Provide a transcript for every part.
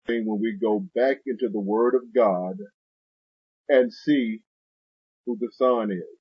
when we go back into the Word of God and see who the Son is.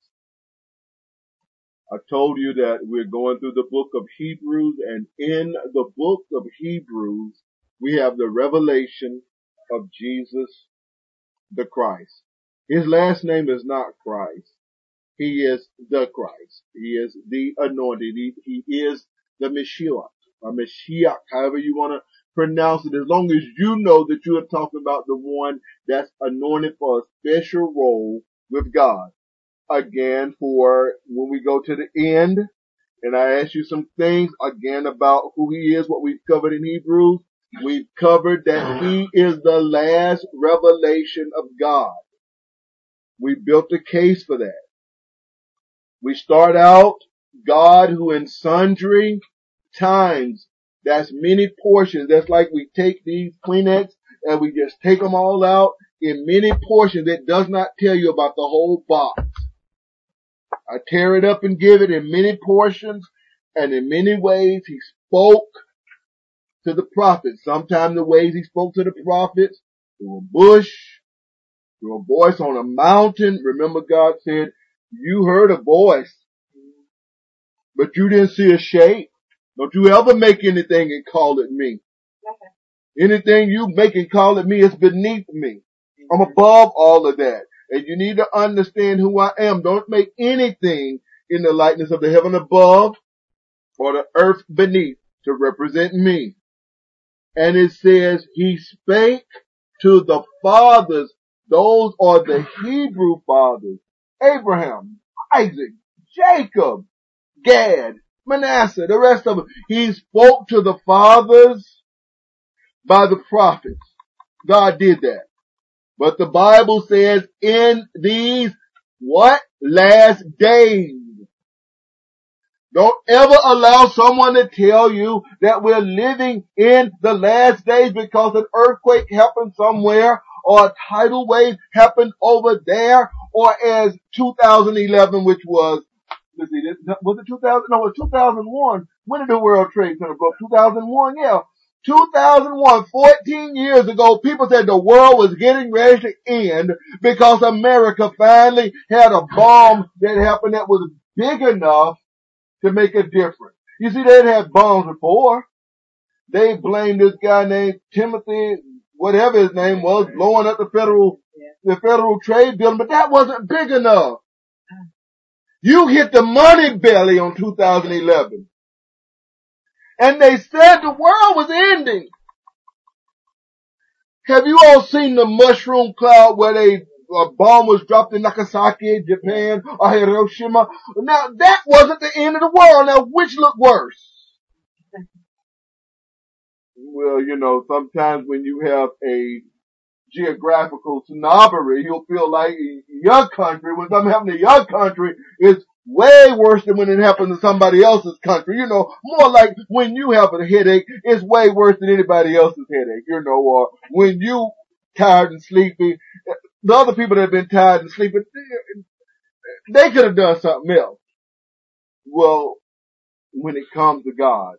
I told you that we're going through the book of Hebrews, and in the book of Hebrews, we have the revelation of Jesus the Christ. His last name is not Christ. He is the Christ. He is the anointed. He is the Mashiach, or Mashiach, however you want to pronounce it, as long as you know that you are talking about the one that's anointed for a special role with God. Again, for when we go to the end, and I ask you some things again about who he is, what we've covered in Hebrews, we've covered that he is the last revelation of God. We built a case for that. We start out, God who in sundry times, that's many portions. That's like we take these Kleenex and we just take them all out in many portions. It does not tell you about the whole box. I tear it up and give it in many portions, and in many ways he spoke to the prophets. Sometimes the ways he spoke to the prophets, through a bush, through a voice on a mountain. Remember, God said, you heard a voice, but you didn't see a shape. Don't you ever make anything and call it me. Anything you make and call it me is beneath me. I'm above all of that. And you need to understand who I am. Don't make anything in the likeness of the heaven above or the earth beneath to represent me. And it says, he spake to the fathers. Those are the Hebrew fathers. Abraham, Isaac, Jacob, Gad, Manasseh, the rest of them. He spoke to the fathers by the prophets. God did that. But the Bible says in these, what? Last days. Don't ever allow someone to tell you that we're living in the last days because an earthquake happened somewhere or a tidal wave happened over there, or as 2011, which was, let's see, was it 2000? No, it was 2001. When did the World Trade Center go? 2001, yeah. 2001, 14 years ago, people said the world was getting ready to end because America finally had a bomb that happened that was big enough to make a difference. You see, they'd had bombs before. They blamed this guy named Timothy, whatever his name was, blowing up the Federal Trade Building, but that wasn't big enough. You hit the money belly on 2011. And they said the world was ending. Have you all seen the mushroom cloud where a bomb was dropped in Nagasaki, Japan, or Hiroshima? Now, that wasn't the end of the world. Now, which looked worse? Well, you know, sometimes when you have a geographical snobbery, you'll feel like your country, when something happens to your country, it's way worse than when it happens to somebody else's country. You know, more like when you have a headache, it's way worse than anybody else's headache, you know, or when you tired and sleepy, the other people that have been tired and sleepy, they could have done something else. Well, when it comes to God,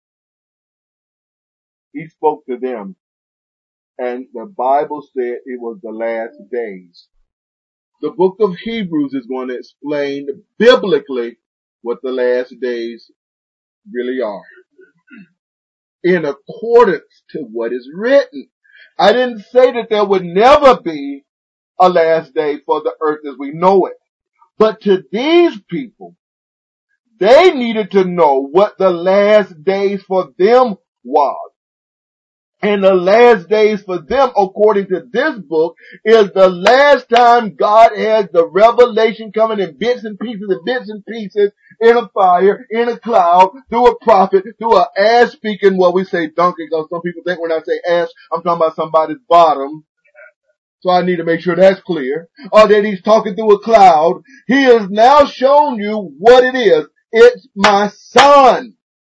he spoke to them, and the Bible said it was the last days. The book of Hebrews is going to explain biblically what the last days really are, in accordance to what is written. I didn't say that there would never be a last day for the earth as we know it. But to these people, they needed to know what the last days for them was. And the last days for them, according to this book, is the last time God has the revelation coming in bits and pieces, in a fire, in a cloud, through a prophet, through an ass speaking, well, we say donkey, because some people think when I say ass, I'm talking about somebody's bottom. So I need to make sure that's clear. Or that he's talking through a cloud. He has now shown you what it is. It's my son.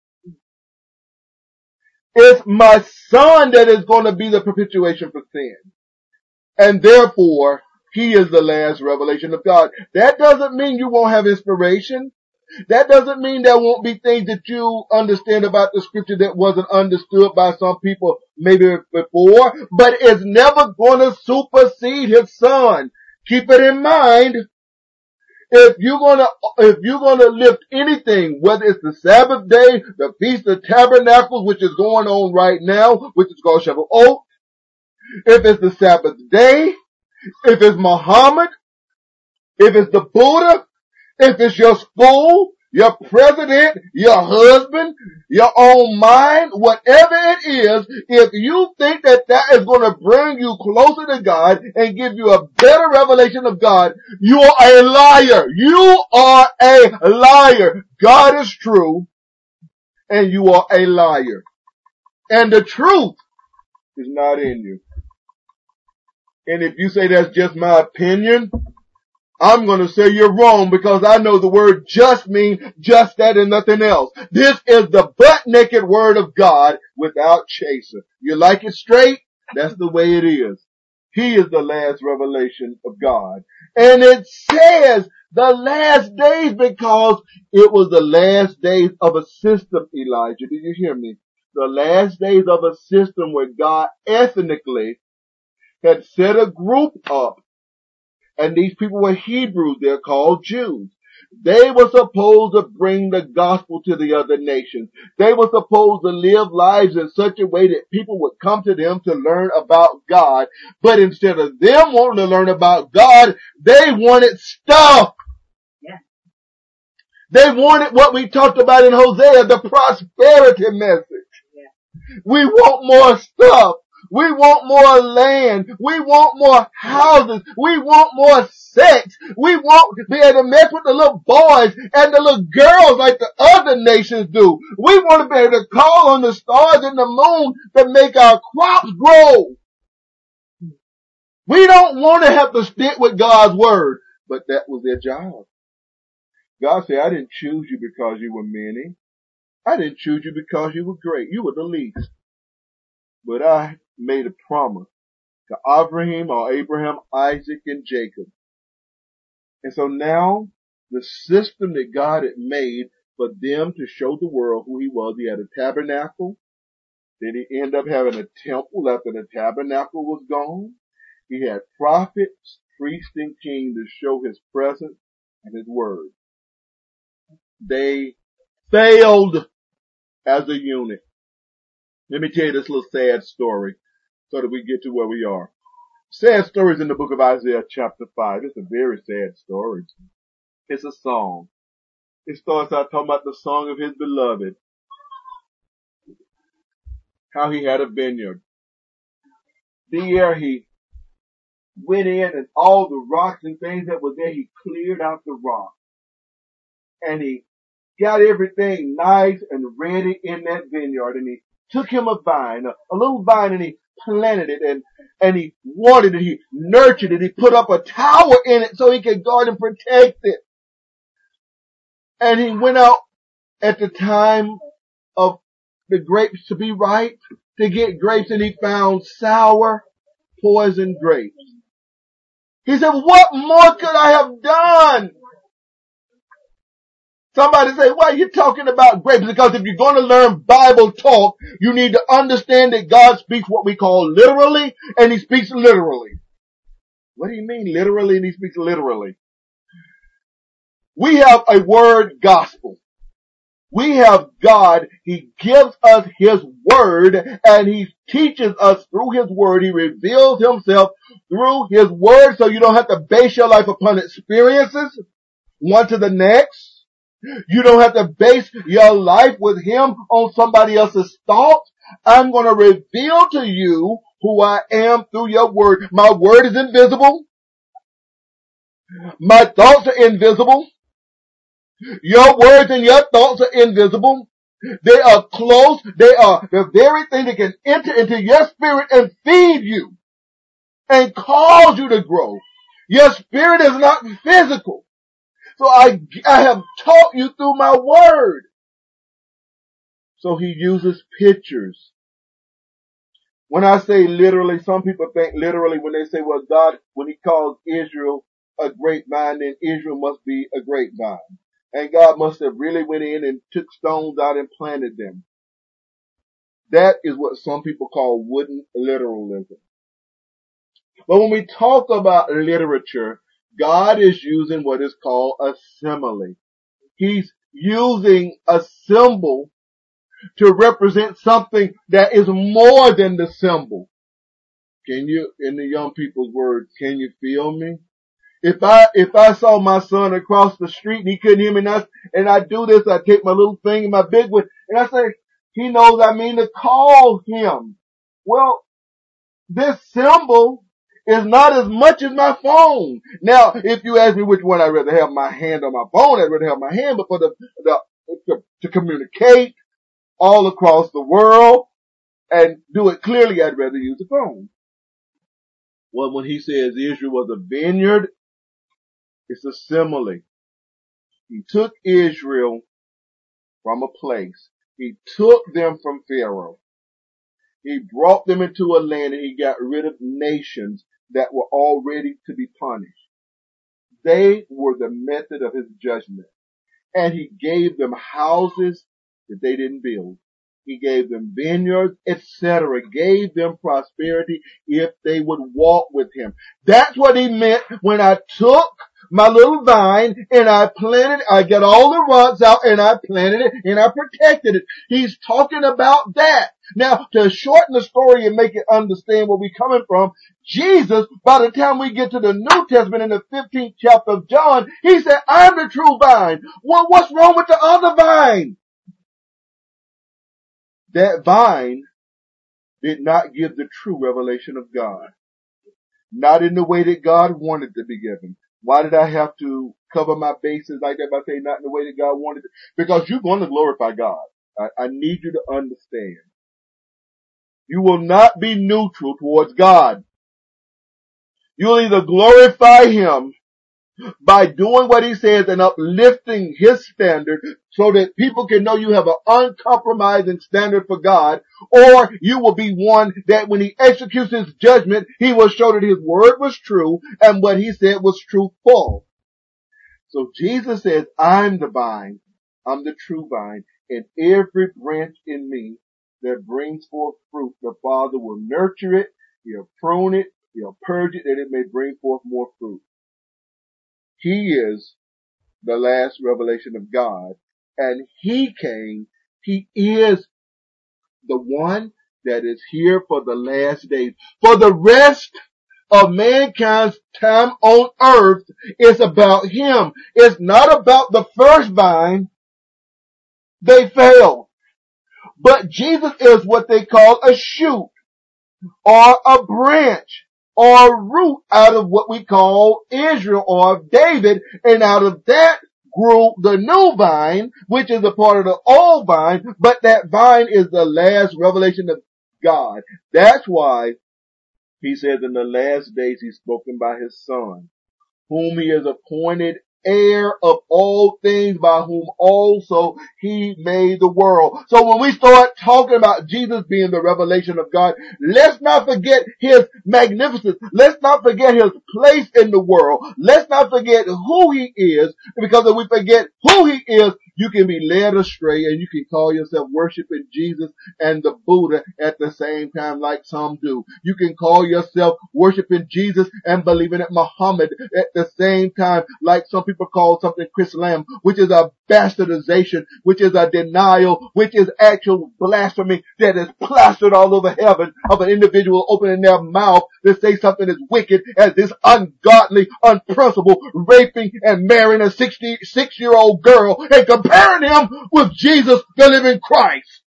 It's my son that is going to be the propitiation for sin. And therefore, he is the last revelation of God. That doesn't mean you won't have inspiration. That doesn't mean there won't be things that you understand about the scripture that wasn't understood by some people maybe before, but it's never going to supersede his son. Keep it in mind. If you're gonna lift anything, whether it's the Sabbath day, the Feast of Tabernacles, which is going on right now, which is called Shavuot, if it's the Sabbath day, if it's Muhammad, if it's the Buddha, if it's your school, your president, your husband, your own mind, whatever it is, if you think that that is going to bring you closer to God and give you a better revelation of God, you are a liar. You are a liar. God is true and you are a liar. And the truth is not in you. And if you say that's just my opinion, I'm going to say you're wrong because I know the word just means just that and nothing else. This is the butt naked word of God without chaser. You like it straight? That's the way it is. He is the last revelation of God. And it says the last days because it was the last days of a system, Elijah. Did you hear me? The last days of a system where God ethnically had set a group up. And these people were Hebrews. They're called Jews. They were supposed to bring the gospel to the other nations. They were supposed to live lives in such a way that people would come to them to learn about God. But instead of them wanting to learn about God, they wanted stuff. Yeah. They wanted what we talked about in Hosea, the prosperity message. Yeah. We want more stuff. We want more land. We want more houses. We want more sex. We want to be able to mess with the little boys and the little girls like the other nations do. We want to be able to call on the stars and the moon to make our crops grow. We don't want to have to stick with God's word, but that was their job. God said, I didn't choose you because you were many. I didn't choose you because you were great. You were the least. But I made a promise to Abraham, Isaac, and Jacob. And so now the system that God had made for them to show the world who he was, he had a tabernacle. Then he ended up having a temple after the tabernacle was gone. He had prophets, priests, and kings to show his presence and his word. They failed as a unit. Let me tell you this little sad story so that we get to where we are. Sad stories in the book of Isaiah chapter 5. It's a very sad story. It's a song. It starts out talking about the song of his beloved. How he had a vineyard. The year he went in and all the rocks and things that were there, he cleared out the rock. And he got everything nice and ready in that vineyard. And he took him a vine, a little vine, and he planted it and he watered it, he nurtured it, he put up a tower in it so he could guard and protect it. And he went out at the time of the grapes to be ripe to get grapes, and he found sour, poison grapes. He said, what more could I have done? Somebody say, why are you talking about grapes? Because if you're going to learn Bible talk, you need to understand that God speaks what we call literally, and he speaks literally. What do you mean literally and he speaks literally? We have a word gospel. We have God. He gives us his word and he teaches us through his word. He reveals himself through his word so you don't have to base your life upon experiences, one to the next. You don't have to base your life with him on somebody else's thoughts. I'm going to reveal to you who I am through your word. My word is invisible. My thoughts are invisible. Your words and your thoughts are invisible. They are close. They are the very thing that can enter into your spirit and feed you and cause you to grow. Your spirit is not physical. So I have taught you through my word. So he uses pictures. When I say literally, some people think literally when they say, well, God, when he calls Israel a grapevine, then Israel must be a grapevine. And God must have really went in and took stones out and planted them. That is what some people call wooden literalism. But when we talk about literature, God is using what is called a simile. He's using a symbol to represent something that is more than the symbol. Can you, in the young people's words, can you feel me? If I saw my son across the street and he couldn't hear me and I do this, I take my little thing and my big one and I say, he knows I mean to call him. Well, this symbol is not as much as my phone. Now, if you ask me which one I'd rather have, my hand or my phone, I'd rather have my hand, but for to communicate all across the world and do it clearly, I'd rather use the phone. Well, when he says Israel was a vineyard, it's a simile. He took Israel from a place. He took them from Pharaoh. He brought them into a land and he got rid of nations that were all ready to be punished. They were the method of his judgment. And he gave them houses that they didn't build. He gave them vineyards, etc. Gave them prosperity if they would walk with him. That's what he meant when I took my little vine and I planted it. I got all the roots out and I planted it and I protected it. He's talking about that. Now, to shorten the story and make it understand where we're coming from, Jesus, by the time we get to the New Testament in the 15th chapter of John, he said, I'm the true vine. Well, what's wrong with the other vine? That vine did not give the true revelation of God. Not in the way that God wanted to be given. Why did I have to cover my bases like that by saying not in the way that God wanted it? Because you're going to glorify God. I need you to understand. You will not be neutral towards God. You'll either glorify Him by doing what He says and uplifting His standard so that people can know you have an uncompromising standard for God, or you will be one that when He executes His judgment, He will show that His word was true and what He said was truthful. So Jesus says, I'm the vine, I'm the true vine, and every branch in me that brings forth fruit, the Father will nurture it, He'll prune it, He'll purge it, that it may bring forth more fruit. He is the last revelation of God, and He came, He is the one that is here for the last days. For the rest of mankind's time on earth is about Him. It's not about the first vine. They failed. But Jesus is what they call a shoot or a branch or a root out of what we call Israel or David. And out of that grew the new vine, which is a part of the old vine. But that vine is the last revelation of God. That's why He says in the last days He's spoken by His Son, whom He has appointed heir of all things, by whom also He made the world. So when we start talking about Jesus being the revelation of God, let's not forget His magnificence. Let's not forget His place in the world. Let's not forget who He is, because if we forget who He is, you can be led astray and you can call yourself worshiping Jesus and the Buddha at the same time like some do. You can call yourself worshiping Jesus and believing in Muhammad at the same time like some people call something Chrislam, which is a bastardization, which is a denial, which is actual blasphemy that is plastered all over heaven of an individual opening their mouth to say something as wicked as this ungodly, unprincipled, raping and marrying a 66-year-old girl and comparing him with Jesus, the living Christ.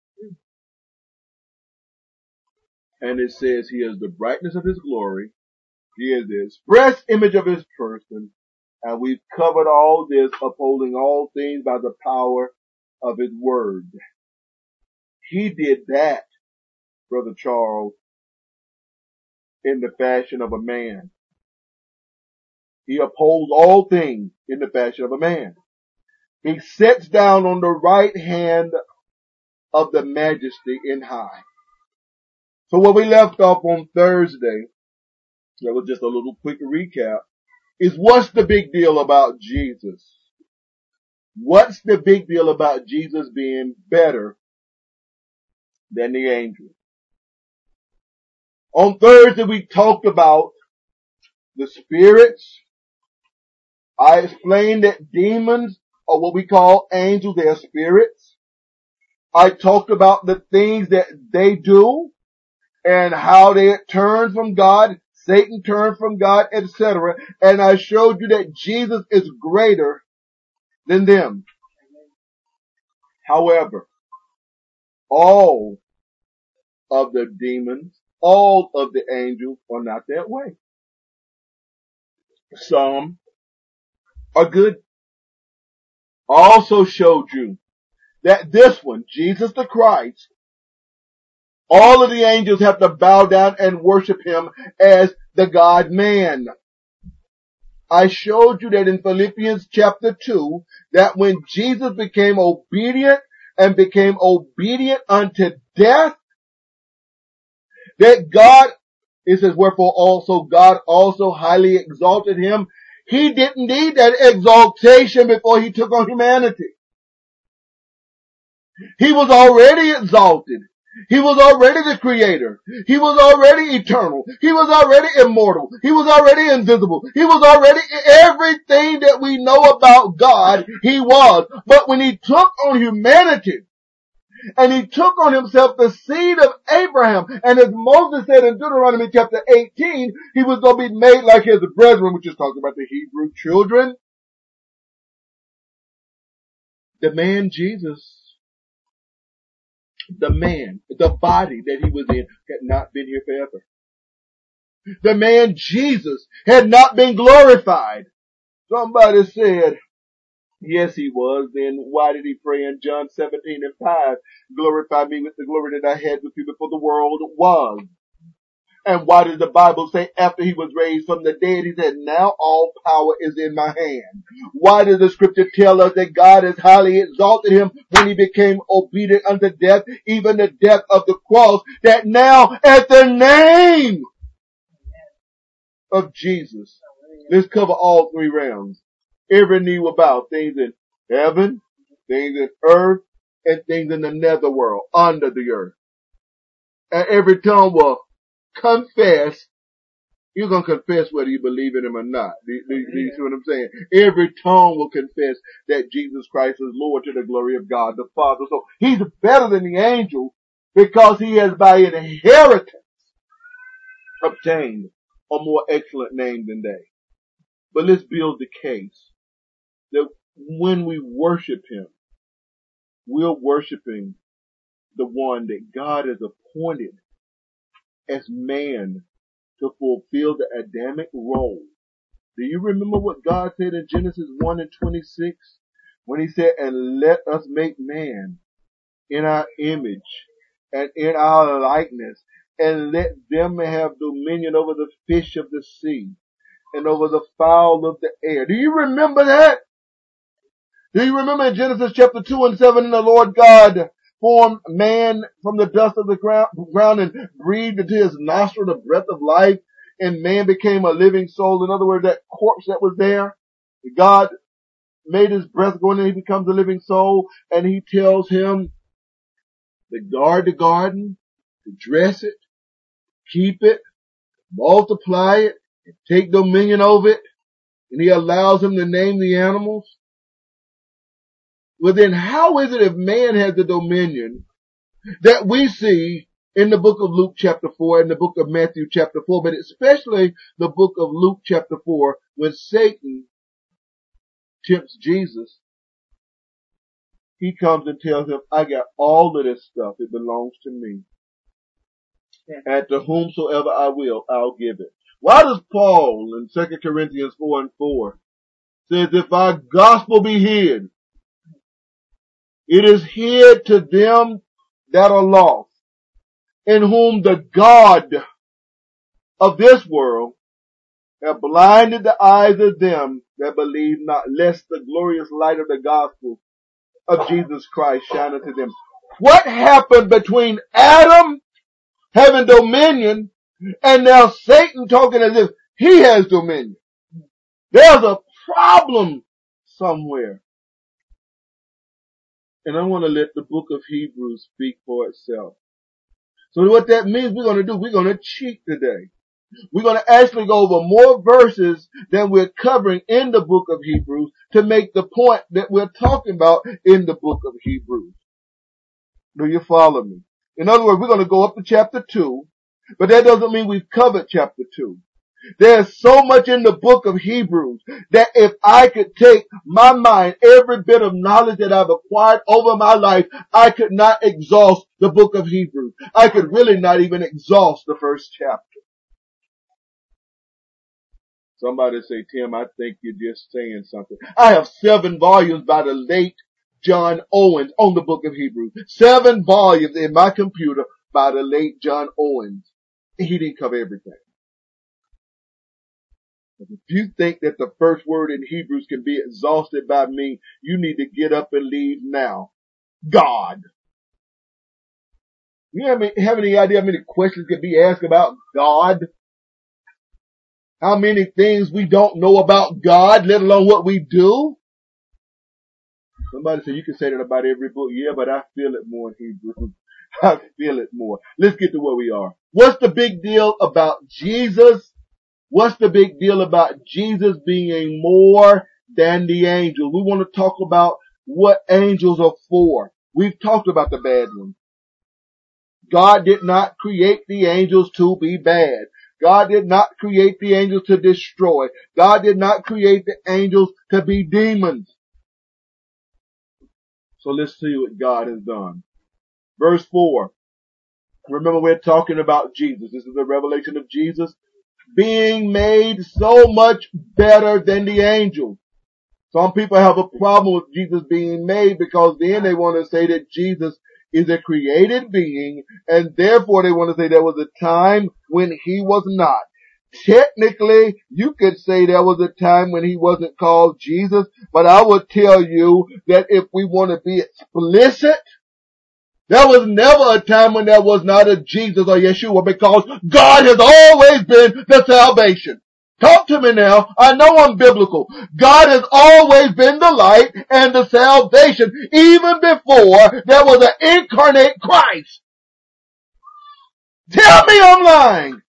And it says He is the brightness of His glory. He is the express image of His person. And we've covered all this, upholding all things by the power of His word. He did that, Brother Charles, in the fashion of a man. He upholds all things in the fashion of a man. He sits down on the right hand of the majesty in high. So what we left off on Thursday, that was just a little quick recap, is what's the big deal about Jesus? What's the big deal about Jesus being better than the angels? On Thursday, we talked about the spirits. I explained that demons are what we call angels. They are spirits. I talked about the things that they do and how they turn from God, Satan turned from God, etc. And I showed you that Jesus is greater than them. However, all of the demons, all of the angels are not that way. Some are good. I also showed you that this one, Jesus the Christ, all of the angels have to bow down and worship him as the God-man. I showed you that in Philippians chapter 2, that when Jesus became obedient and became obedient unto death, that God, it says, wherefore also God also highly exalted him. He didn't need that exaltation before he took on humanity. He was already exalted. He was already the creator. He was already eternal. He was already immortal. He was already invisible. He was already everything that we know about God, he was. But when he took on humanity, and he took on himself the seed of Abraham, and as Moses said in Deuteronomy chapter 18, he was going to be made like his brethren, which is talking about the Hebrew children. The man Jesus, the man, the body that he was in, had not been here forever. The man Jesus had not been glorified. Somebody said, yes, he was. Then why did he pray in John 17:5, glorify me with the glory that I had with you before the world was? And why does the Bible say after he was raised from the dead, he said, now all power is in my hand? Why does the scripture tell us that God has highly exalted him when he became obedient unto death, even the death of the cross, that now at the name of Jesus, let's cover all three realms. Every knee will bow, things in heaven, things in earth, and things in the netherworld, under the earth. And every tongue will confess. You're going to confess whether you believe in him or not. Do you see what I'm saying? Every tongue will confess that Jesus Christ is Lord to the glory of God the Father. So he's better than the angel because he has by inheritance obtained a more excellent name than they. But let's build the case that when we worship him, we're worshiping the one that God has appointed as man to fulfill the Adamic role. Do you remember what God said in Genesis 1:26? When he said, and let us make man in our image and in our likeness, and let them have dominion over the fish of the sea and over the fowl of the air. Do you remember that? Do you remember in Genesis chapter 2:7, the Lord God formed man from the dust of the ground and breathed into his nostril the breath of life, and man became a living soul. In other words, that corpse that was there, God made his breath go in and he becomes a living soul, and he tells him to guard the garden, to dress it, keep it, multiply it, and take dominion over it, and he allows him to name the animals. Well then, how is it if man has the dominion that we see in the book of Luke chapter 4 and the book of Matthew chapter 4, but especially the book of Luke chapter 4, when Satan tempts Jesus, he comes and tells him, I got all of this stuff. It belongs to me. Yeah. And to whomsoever I will, I'll give it. Why does Paul in 2 Corinthians 4:4 says, if our gospel be hid, it is hid to them that are lost, in whom the God of this world have blinded the eyes of them that believe not, lest the glorious light of the gospel of Jesus Christ shine unto them. What happened between Adam having dominion and now Satan talking as if he has dominion? There's a problem somewhere. And I want to let the book of Hebrews speak for itself. So what that means we're going to do, we're going to cheat today. We're going to actually go over more verses than we're covering in the book of Hebrews to make the point that we're talking about in the book of Hebrews. Do you follow me? In other words, we're going to go up to chapter 2, but that doesn't mean we've covered chapter 2. There's so much in the book of Hebrews that if I could take my mind, every bit of knowledge that I've acquired over my life, I could not exhaust the book of Hebrews. I could really not even exhaust the first chapter. Somebody say, Tim, I think you're just saying something. I have 7 volumes by the late John Owens on the book of Hebrews. 7 volumes in my computer by the late John Owens. He didn't cover everything. If you think that the first word in Hebrews can be exhausted by me, you need to get up and leave now. God. You have any idea how many questions could be asked about God? How many things we don't know about God, let alone what we do? Somebody said you can say that about every book. Yeah, but I feel it more in Hebrews. I feel it more. Let's get to where we are. What's the big deal about Jesus? What's the big deal about Jesus being more than the angels? We want to talk about what angels are for. We've talked about the bad ones. God did not create the angels to be bad. God did not create the angels to destroy. God did not create the angels to be demons. So let's see what God has done. Verse 4. Remember, we're talking about Jesus. This is the revelation of Jesus being made so much better than the angels. Some people have a problem with Jesus being made because then they want to say that Jesus is a created being and therefore they want to say there was a time when he was not. Technically, you could say there was a time when he wasn't called Jesus, but I would tell you that if we want to be explicit, there was never a time when there was not a Jesus or Yeshua because God has always been the salvation. Talk to me now. I know I'm biblical. God has always been the light and the salvation even before there was an incarnate Christ. Tell me I'm lying.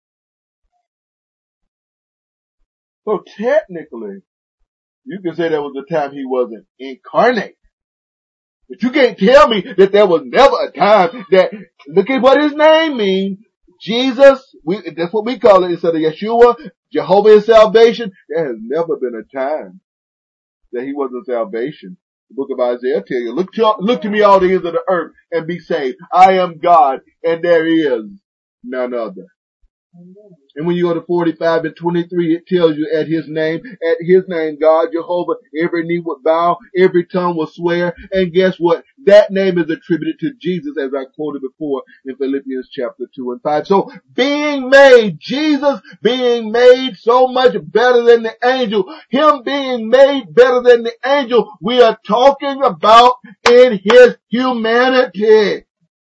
So technically, you can say there was a time he wasn't incarnate. But you can't tell me that there was never a time that, look at what his name means. Jesus, that's what we call it instead of Yeshua, Jehovah is salvation. There has never been a time that he wasn't salvation. The book of Isaiah tell you, look to me all the ends of the earth and be saved. I am God and there is none other. And when you go to 45 and 23, it tells you at his name, God, Jehovah, every knee would bow, every tongue will swear. And guess what? That name is attributed to Jesus as I quoted before in Philippians chapter 2 and 5. So Jesus being made so much better than the angel, him being made better than the angel, we are talking about in his humanity.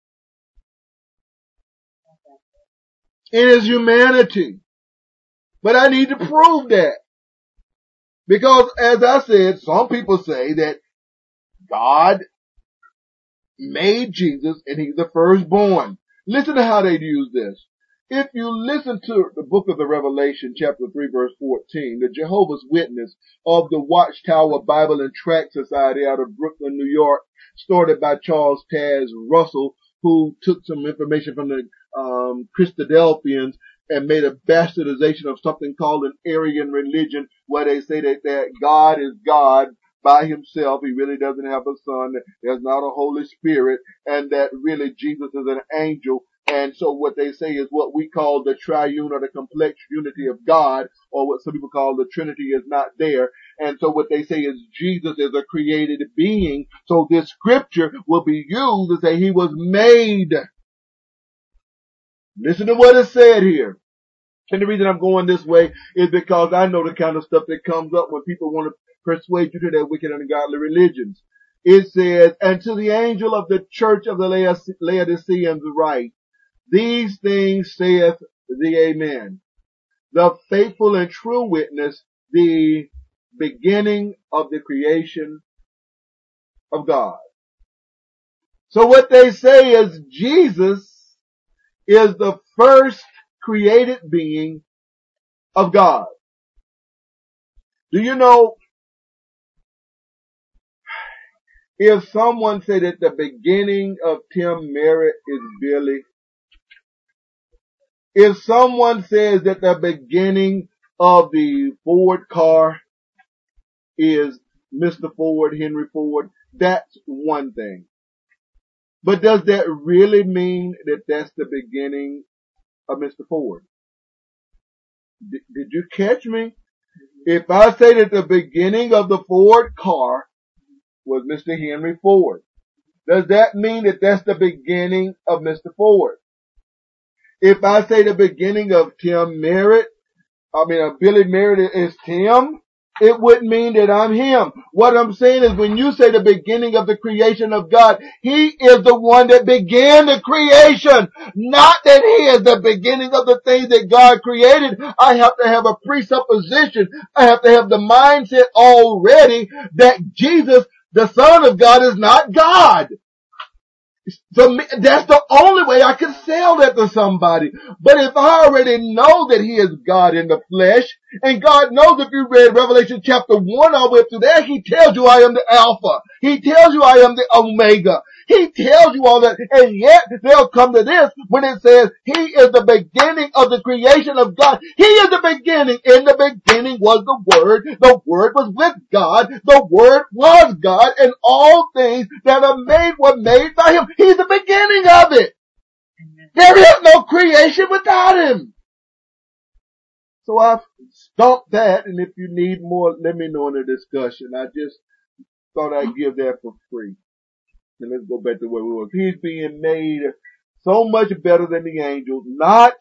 In his humanity. But I need to prove that. Because as I said, some people say that God made Jesus and he's the firstborn. Listen to how they use this. If you listen to the book of the Revelation, chapter 3, verse 14, the Jehovah's Witness of the Watchtower Bible and Tract Society out of Brooklyn, New York, started by Charles Taz Russell, who took some information from the Christadelphians and made a bastardization of something called an Arian religion, where they say that God is God by himself. He really doesn't have a son. There's not a Holy Spirit, and that really Jesus is an angel. And so what they say is what we call the triune or the complex unity of God, or what some people call the Trinity is not there. And so what they say is Jesus is a created being. So this scripture will be used to say he was made. Listen to what is said here. And the reason I'm going this way is because I know the kind of stuff that comes up when people want to persuade you to their wicked and ungodly religions. It says, and to the angel of the church of the Laodiceans write, these things saith the Amen, the faithful and true witness, the beginning of the creation of God. So what they say is Jesus is the first created being of God. Do you know, if someone said that the beginning of Tim Merritt is Billy, if someone says that the beginning of the Ford car is Mr. Ford, Henry Ford, that's one thing. But does that really mean that that's the beginning of Mr. Ford? Did you catch me? If I say that the beginning of the Ford car was Mr. Henry Ford, does that mean that that's the beginning of Mr. Ford? If I say the beginning of Tim Merritt, Billy Merritt is Tim, it wouldn't mean that I'm him. What I'm saying is when you say the beginning of the creation of God, He is the one that began the creation. Not that He is the beginning of the things that God created. I have to have a presupposition. I have to have the mindset already that Jesus, the Son of God, is not God. For me, that's the only way I can sell that to somebody. But if I already know that He is God in the flesh, and God knows, if you read Revelation chapter 1 all the way up to there, He tells you I am the Alpha. He tells you I am the Omega. He tells you all that, and yet they'll come to this when it says He is the beginning of the creation of God. He is the beginning. In the beginning was the Word. The Word was with God. The Word was God, and all things that are made were made by Him. He's the beginning of it. There is no creation without Him. So I've stopped that, and if you need more, let me know in the discussion. I just thought I'd give that for free. And let's go back to where we were. He's being made so much better than the angels, not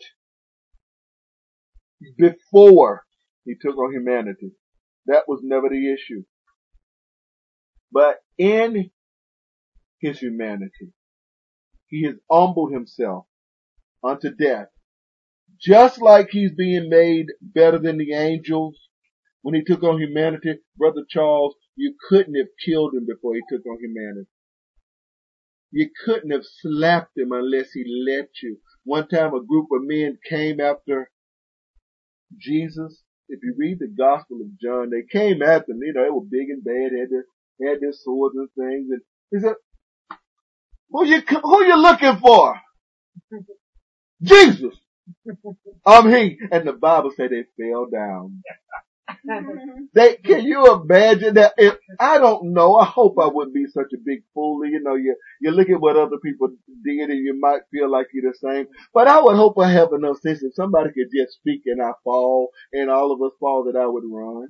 before He took on humanity. That was never the issue. But in His humanity, He has humbled Himself unto death. Just like He's being made better than the angels when He took on humanity. Brother Charles, you couldn't have killed Him before He took on humanity. You couldn't have slapped Him unless He let you. One time a group of men came after Jesus. If you read the Gospel of John, they came after Him. They were big and bad, had their swords and things. And He said, who you looking for? Jesus. I'm He. And the Bible said they fell down. Can you imagine that? I don't know. I hope I wouldn't be such a big fool. You know, you look at what other people did and you might feel like you're the same. But I would hope I have enough sense if somebody could just speak and I fall and all of us fall that I would run.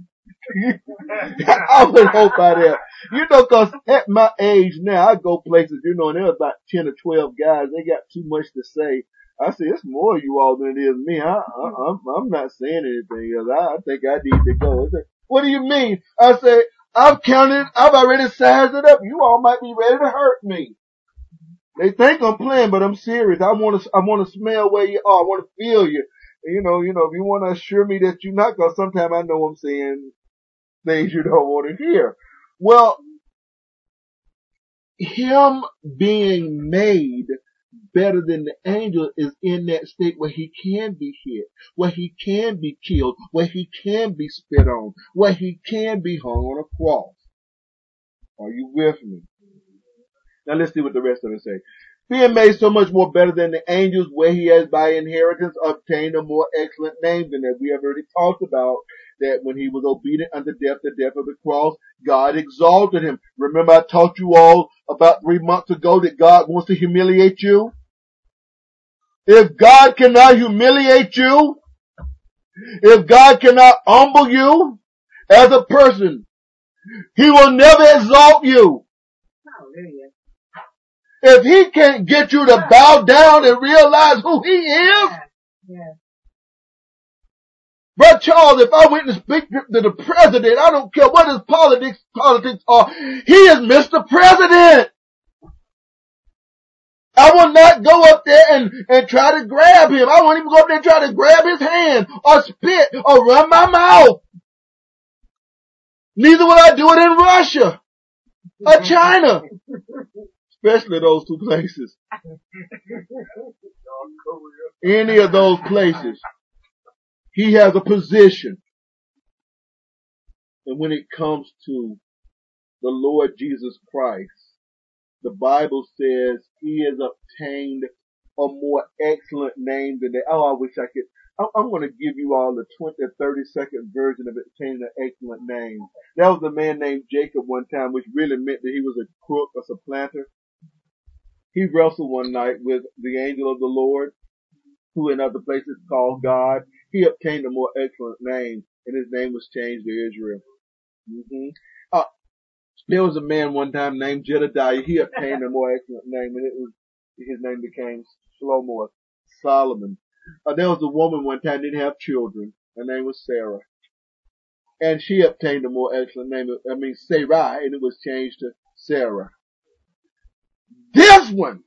I would hope I have. You know, cause at my age now, I go places, you know, and there's about 10 or 12 guys. They got too much to say. I say, it's more you all than it is me. I'm not saying anything else. I think I need to go. Say, what do you mean? I say, I've already sized it up. You all might be ready to hurt me. They think I'm playing, but I'm serious. I want to smell where you are. I want to feel you. You know, if you want to assure me that you're not, cause sometimes I know I'm saying things you don't want to hear. Well, Him being made better than the angel is in that state where He can be hit, where He can be killed, where He can be spit on, where He can be hung on a cross. Are you with me? Now let's see what the rest of it say. Being made so much more better than the angels, where He has by inheritance obtained a more excellent name than that. We have already talked about that when He was obedient unto death, the death of the cross, God exalted Him. Remember I taught you all about 3 months ago that God wants to humiliate you? If God cannot humiliate you, if God cannot humble you as a person, He will never exalt you. Hallelujah. If He can't get you to bow down and realize who He is, Brother Charles, if I went to speak to the president, I don't care what his politics are, he is Mr. President. I will not go up there and try to grab him. I won't even go up there and try to grab his hand or spit or run my mouth. Neither will I do it in Russia or China. especially those two places. Any of those places. He has a position. And when it comes to the Lord Jesus Christ, the Bible says he has obtained a more excellent name than that. Oh, I wish I could. I'm going to give you all the 20 or 30-second version of obtaining an excellent name. There was a man named Jacob one time, which really meant that he was a crook, a supplanter. He wrestled one night with the angel of the Lord, who in other places called God. He obtained a more excellent name, and his name was changed to Israel. There was a man one time named Jedediah. He obtained a more excellent name, and his name became Shlomo, Solomon. There was a woman one time didn't have children. Her name was Sarah, and she obtained a more excellent name. Sarai, and it was changed to Sarah. This one,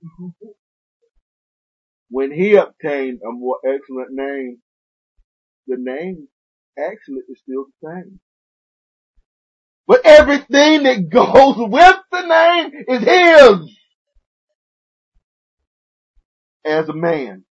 when he obtained a more excellent name, the name actually is still the same. But everything that goes with the name is his. As a man.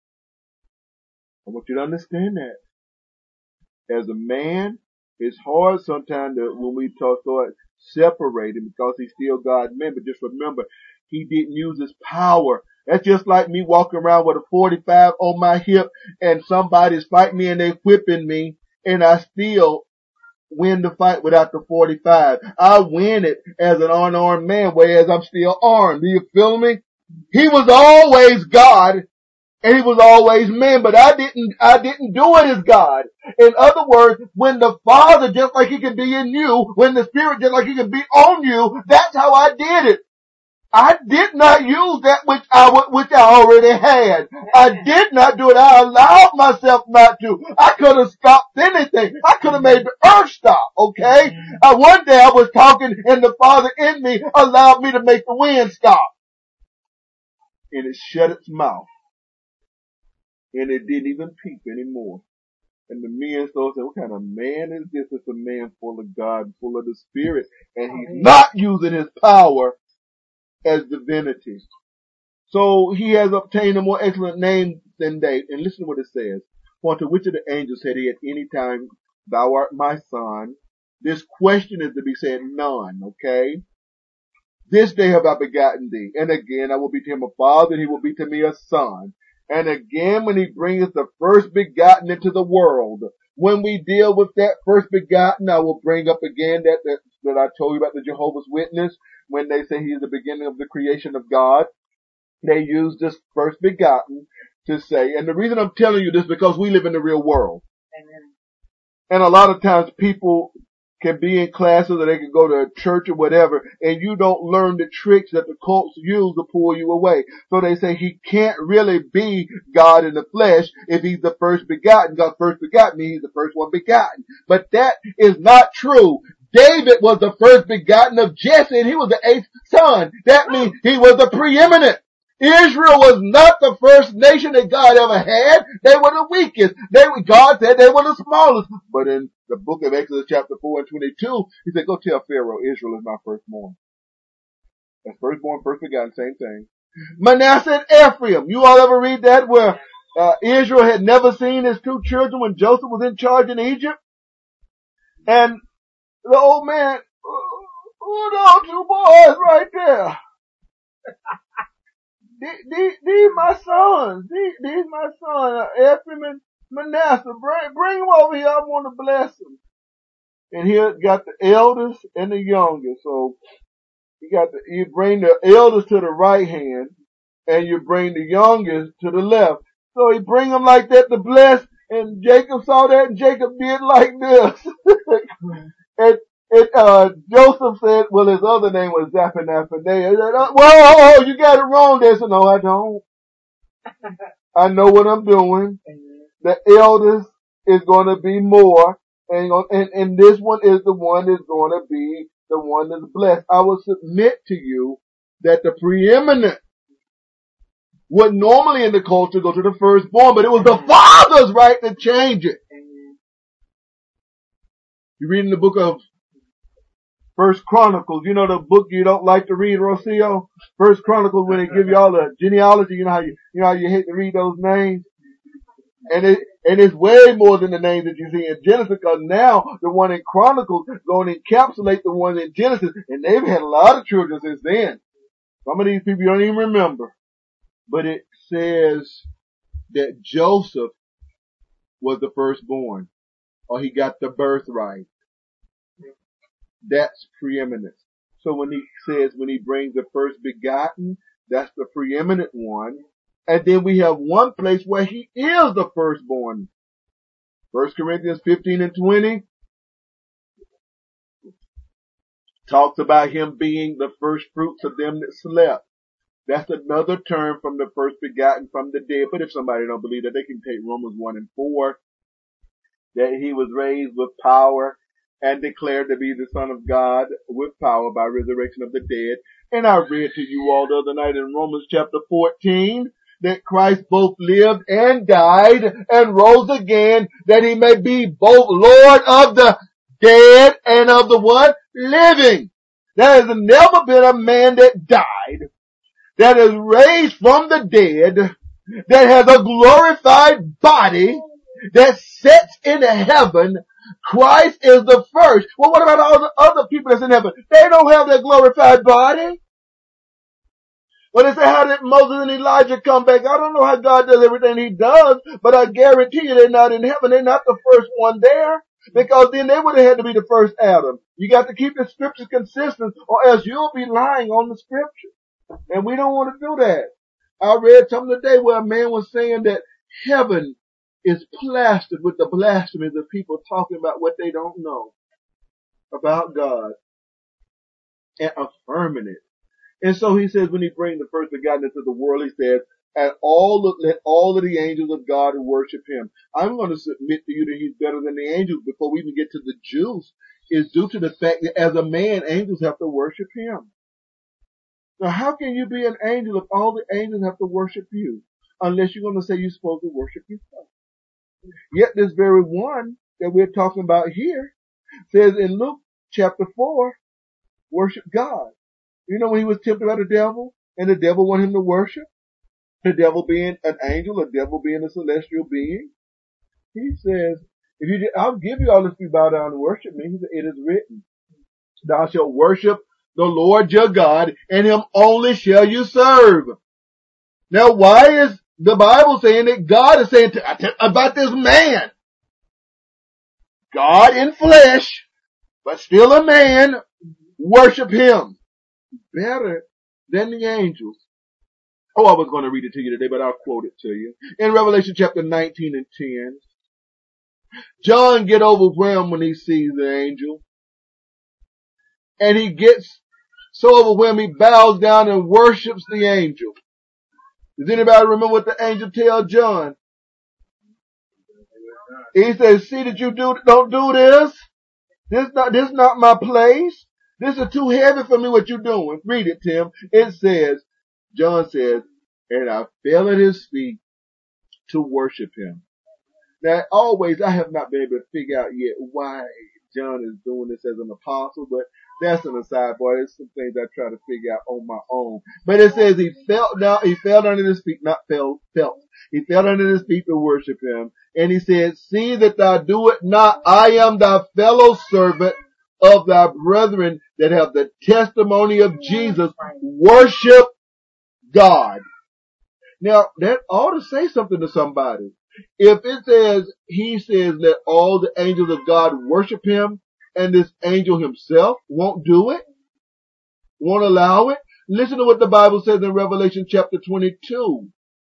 I want you to understand that. As a man, it's hard sometimes when we start separating because he's still God's man. But just remember, he didn't use his power. That's just like me walking around with a 45 on my hip and somebody's fighting me and they whipping me and I still win the fight without the 45. I win it as an unarmed man, whereas I'm still armed. Do you feel me? He was always God and he was always man, but I didn't do it as God. In other words, when the Father, just like he can be in you, when the Spirit, just like he can be on you, that's how I did it. I did not use that which I already had. I did not do it. I allowed myself not to. I could have stopped anything. I could have made the earth stop, okay? One day I was talking and the Father in me allowed me to make the wind stop. And it shut its mouth. And it didn't even peep anymore. And the men started saying, what kind of man is this? It's a man full of God, full of the Spirit. And he's not using his power as divinity. So he has obtained a more excellent name than they. And listen to what it says. For to which of the angels said he at any time, thou art my son? This question is to be said, none, okay? This day have I begotten thee. And again I will be to him a father, and he will be to me a son. And again when he bringeth the first begotten into the world. When we deal with that first begotten, I will bring up again that I told you about the Jehovah's Witness. When they say he is the beginning of the creation of God, they use this first begotten to say, and the reason I'm telling you this is because we live in the real world. Amen. And a lot of times people can be in classes or they can go to a church or whatever, and you don't learn the tricks that the cults use to pull you away. So they say he can't really be God in the flesh if he's the first begotten. God first begotten means he's the first one begotten. But that is not true. David was the first begotten of Jesse and he was the 8th son. That means he was the preeminent. Israel was not the first nation that God ever had. They were the weakest. God said they were the smallest. But in the book of Exodus chapter 4 and 22, he said, go tell Pharaoh, Israel is my firstborn. That's firstborn, first begotten, same thing. Manasseh and Ephraim. You all ever read that where Israel had never seen his two children when Joseph was in charge in Egypt? And the old man, those two boys right there. These my sons. These my sons, Ephraim and Manasseh. Bring them over here. I want to bless them. And here got the eldest and the youngest. So you bring the eldest to the right hand and you bring the youngest to the left. So he bring them like that to bless. And Jacob saw that and Jacob did like this. And Joseph said, well, his other name was Zaphanaphaneah. He said, whoa, you got it wrong there. So no, I don't. I know what I'm doing. The eldest is going to be more. And this one is the one that's going to be the one that's blessed. I will submit to you that the preeminent would normally in the culture go to the firstborn, but it was the father's right to change it. You read in the book of First Chronicles, you know the book you don't like to read, Rocio? First Chronicles, when they give you all the genealogy, you know how you hate to read those names? And it's way more than the names that you see in Genesis, because now the one in Chronicles going to encapsulate the one in Genesis, and they've had a lot of children since then. Some of these people you don't even remember. But it says that Joseph was the firstborn, or he got the birthright. That's preeminence. So when he says, when he brings the first begotten, that's the preeminent one. And then we have one place where he is the firstborn. 1 Corinthians 15 and 20 talks about him being the first fruits of them that slept. That's another term from the first begotten from the dead. But if somebody don't believe that, they can take Romans 1 and 4, that he was raised with power and declared to be the Son of God with power by resurrection of the dead. And I read to you all the other night in Romans chapter 14 that Christ both lived and died and rose again, that he may be both Lord of the dead and of the what? Living. There has never been a man that died, that is raised from the dead, that has a glorified body, that sits in heaven. Christ is the first. Well, what about all the other people that's in heaven? They don't have that glorified body. Well, they say, how did Moses and Elijah come back? I don't know how God does everything he does, but I guarantee you they're not in heaven. They're not the first one there, because then they would have had to be the first Adam. You got to keep the scriptures consistent, or else you'll be lying on the scripture. And we don't want to do that. I read something today where a man was saying that heaven is plastered with the blasphemies of people talking about what they don't know about God and affirming it. And so he says, when he brings the first begotten into the world, he says, let all of the angels of God worship him. I'm going to submit to you that he's better than the angels before we even get to the Jews, is due to the fact that as a man, angels have to worship him. Now, how can you be an angel if all the angels have to worship you? Unless you're going to say you're supposed to worship yourself. Yet this very one that we're talking about here says in Luke chapter 4, worship God. You know when he was tempted by the devil, and the devil wanted him to worship? The devil being an angel, the devil being a celestial being. He says, I'll give you all if you bow down and worship me. He said, it is written, thou shalt worship the Lord your God, and him only shall you serve. Now, why is the Bible saying that God is saying about this man? God in flesh, but still a man, worship him better than the angels. Oh, I was going to read it to you today, but I'll quote it to you. In Revelation chapter 19 and 10, John get overwhelmed when he sees the angel. And he gets so overwhelmed, he bows down and worships the angel. Does anybody remember what the angel tells John? He says, see that you don't do this. This is not my place. This is too heavy for me what you're doing. Read it, Tim. It says, John says, and I fell at his feet to worship him. Now, always, I have not been able to figure out yet why John is doing this as an apostle, but that's an aside, boy. There's some things I try to figure out on my own. But it says he fell down under his feet, not felt. He fell under his feet to worship him. And he said, see that thou do it not. I am thy fellow servant of thy brethren that have the testimony of Jesus. Worship God. Now, that ought to say something to somebody. If it says, he says, let all the angels of God worship him, and this angel himself won't do it, won't allow it. Listen to what the Bible says in Revelation chapter 22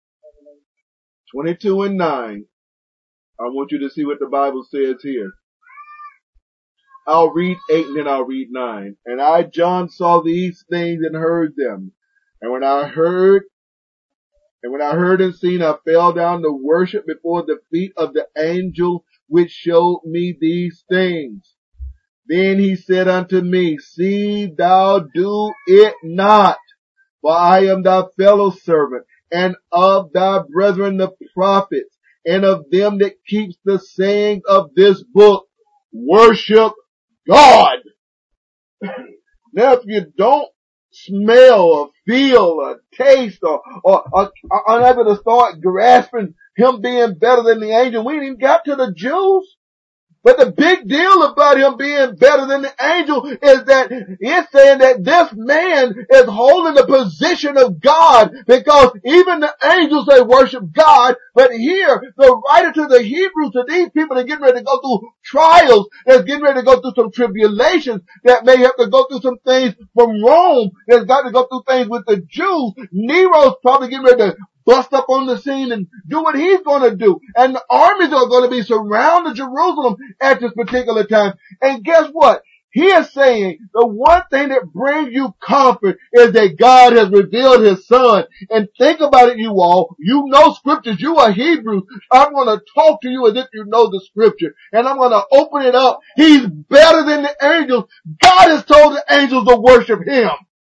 and 9. I want you to see what the Bible says here. I'll read 8 and then I'll read 9. And I, John, saw these things and heard them. And when I heard and seen, I fell down to worship before the feet of the angel which showed me these things. Then he said unto me, see thou do it not, for I am thy fellow servant, and of thy brethren the prophets, and of them that keeps the saying of this book. Worship God. Now, if you don't smell or feel or taste or are unable to start grasping him being better than the angel, we ain't even got to the Jews. But the big deal about him being better than the angel is that it's saying that this man is holding the position of God, because even the angels, they worship God. But here, the writer to the Hebrews, to these people that are getting ready to go through trials, that's getting ready to go through some tribulations, that may have to go through some things from Rome, that's got to go through things with the Jews. Nero's probably getting ready to bust up on the scene and do what he's going to do. And the armies are going to be surrounding Jerusalem at this particular time. And guess what? He is saying the one thing that brings you comfort is that God has revealed his son. And think about it, you all. You know scriptures. You are Hebrews. I'm going to talk to you as if you know the scripture. And I'm going to open it up. He's better than the angels. God has told the angels to worship him.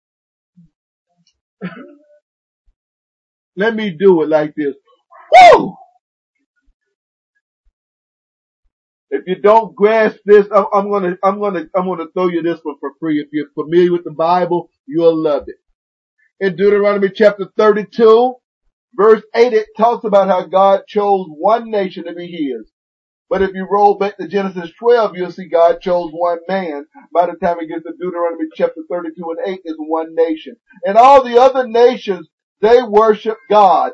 Let me do it like this. Woo! If you don't grasp this, I'm gonna throw you this one for free. If you're familiar with the Bible, you'll love it. In Deuteronomy chapter 32, verse 8, it talks about how God chose one nation to be his. But if you roll back to Genesis 12, you'll see God chose one man. By the time it gets to Deuteronomy chapter 32 and 8, is one nation. And all the other nations, they worship God.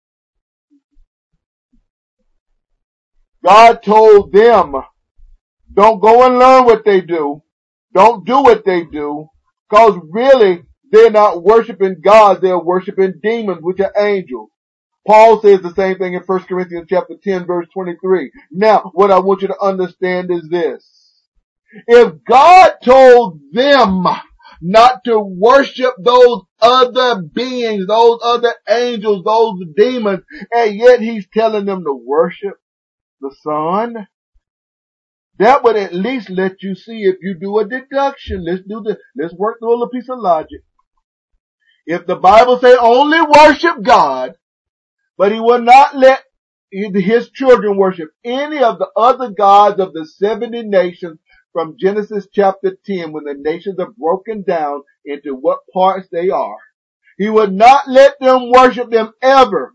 God told them, don't go and learn what they do. Don't do what they do. Cause really, they're not worshiping God, they're worshiping demons, which are angels. Paul says the same thing in 1 Corinthians chapter 10 verse 23. Now, what I want you to understand is this. If God told them not to worship those other beings, those other angels, those demons, and yet he's telling them to worship the Son, that would at least let you see, if you do a deduction, let's work through a little piece of logic. If the Bible say only worship God, but he will not let his children worship any of the other gods of the 70 nations from Genesis chapter 10, when the nations are broken down into what parts they are, he would not let them worship them ever.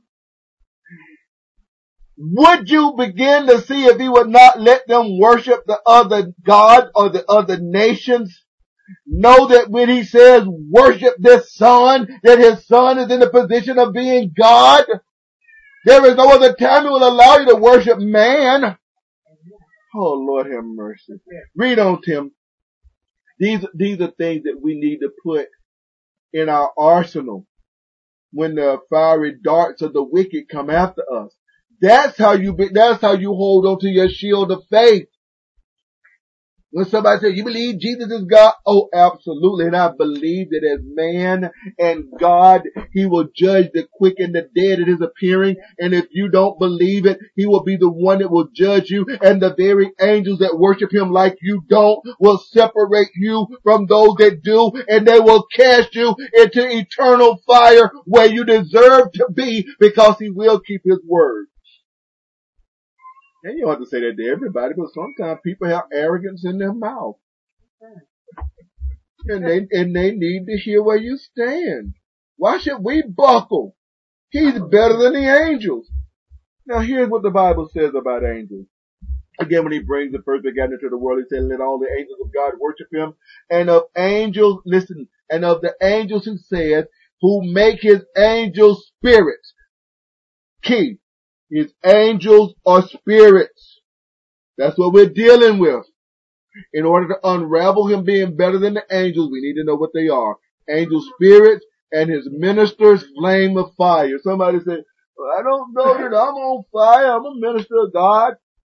Would you begin to see, if he would not let them worship the other gods or the other nations, know that when he says worship this son, that his son is in the position of being God? There is no other time he will allow you to worship man. Oh, Lord have mercy. Read on, Tim. These are things that we need to put in our arsenal when the fiery darts of the wicked come after us. That's how you hold on to your shield of faith. When somebody says, you believe Jesus is God? Oh, absolutely. And I believe that as man and God, he will judge the quick and the dead at his appearing. And if you don't believe it, he will be the one that will judge you. And the very angels that worship him like you don't will separate you from those that do. And they will cast you into eternal fire where you deserve to be, because he will keep his word. And you don't have to say that to everybody, but sometimes people have arrogance in their mouth. And they need to hear where you stand. Why should we buckle? He's better than the angels. Now here's what the Bible says about angels. Again, when he brings the first begotten into the world, he said, let all the angels of God worship him. And of angels, listen, and of the angels who said, who make his angels spirits. Key. His angels are spirits. That's what we're dealing with. In order to unravel him being better than the angels, we need to know what they are. Angel spirits and his ministers flame of fire. Somebody said, well, I don't know that I'm on fire. I'm a minister of God.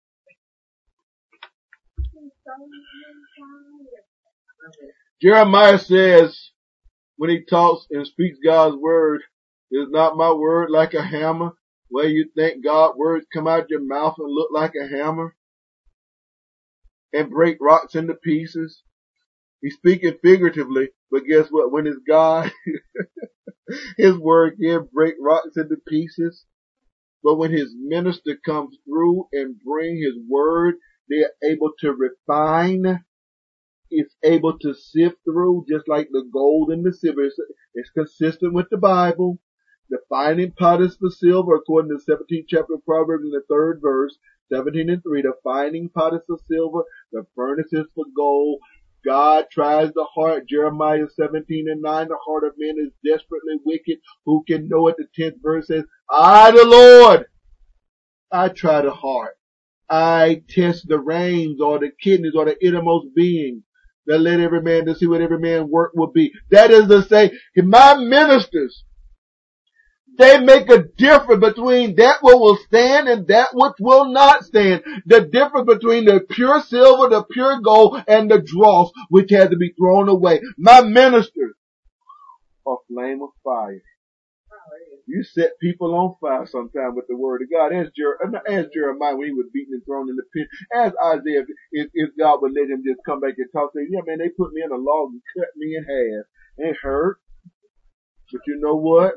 Jeremiah says, when he talks and speaks God's word, is not my word like a hammer? Where you think God's words come out your mouth and look like a hammer and break rocks into pieces? He's speaking figuratively, but guess what? When it's God, his word can break rocks into pieces. But when his minister comes through and bring his word, they are able to refine it's able to sift through just like the gold and the silver. It's consistent with the Bible. The finding pot is for silver, according to the 17th chapter of Proverbs in the 3rd verse, 17 and 3. The finding pot is for silver, the furnace is for gold. God tries the heart. Jeremiah 17 and 9. The heart of man is desperately wicked. Who can know it? The 10th verse says, I, the Lord, I try the heart. I test the reins or the kidneys or the innermost being. That let every man to see what every man work will be. That is to say, my ministers, they make a difference between that what will stand and that which will not stand. The difference between the pure silver, the pure gold, and the dross, which had to be thrown away. My ministers are flame of fire. You set people on fire sometime with the word of God. As Jeremiah when he was beaten and thrown in the pit. As Isaiah, if God would let him just come back and talk to him, yeah man, they put me in a log and cut me in half. It hurt. But you know what?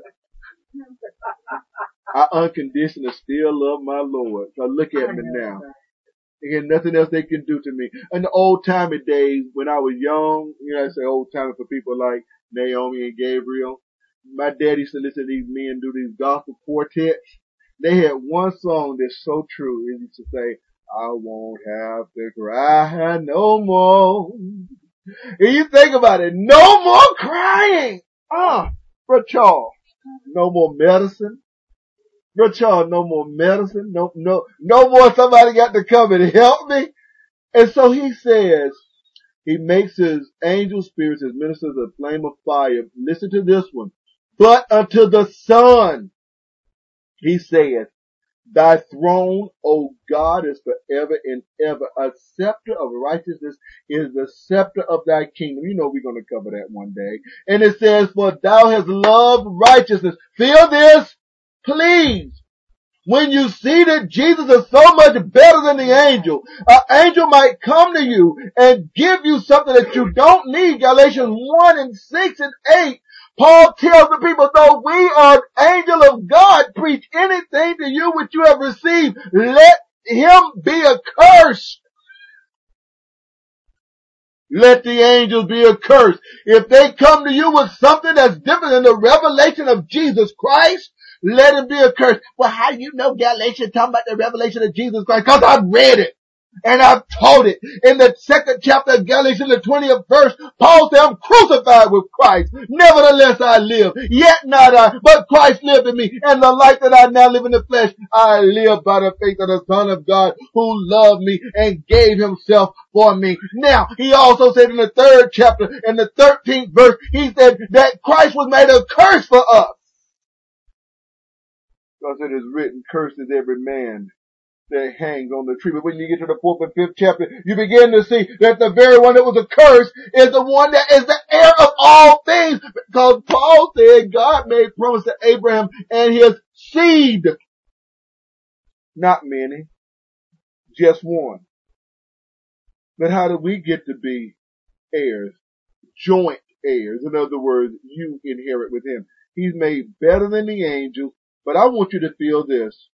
I unconditionally still love my Lord. So look at me now. There's nothing else they can do to me. In the old timey days, when I was young, you know, I say old timey for people like Naomi and Gabriel. My daddy used to listen to these men do these gospel quartets. They had one song that's so true. It used to say, I won't have to cry no more. And you think about it, no more crying. Brother Charles, no more medicine. Brother Charles, no more medicine. No more somebody got to come and help me. And so he says, he makes his angel spirits, his ministers, a flame of fire. Listen to this one. But unto the Son, he saith, thy throne, O God, is forever and ever. A scepter of righteousness is the scepter of thy kingdom. You know we're going to cover that one day. And it says, for thou hast loved righteousness. Feel this, please. When you see that Jesus is so much better than the angel, an angel might come to you and give you something that you don't need. Galatians 1 and 6 and 8. Paul tells the people, though we are an angel of God, preach anything to you which you have received, let him be accursed. Let the angels be accursed. If they come to you with something that's different than the revelation of Jesus Christ, let him be accursed. Well, how do you know Galatians talking about the revelation of Jesus Christ? Because I've read it. And I've taught it. In the 2nd chapter of Galatians, the 20th verse, Paul said, I'm crucified with Christ. Nevertheless I live. Yet not I, but Christ lived in me. And the life that I now live in the flesh, I live by the faith of the Son of God who loved me and gave himself for me. Now, he also said in the 3rd chapter, in the 13th verse, he said that Christ was made a curse for us. Because it is written, cursed is every man that hangs on the tree. But when you get to the 4th and 5th chapter, you begin to see that the very one that was accursed is the one that is the heir of all things. Because Paul said God made promise to Abraham and his seed. Not many, just one. But how do we get to be heirs? Joint heirs. In other words, you inherit with him. He's made better than the angels. But I want you to feel this.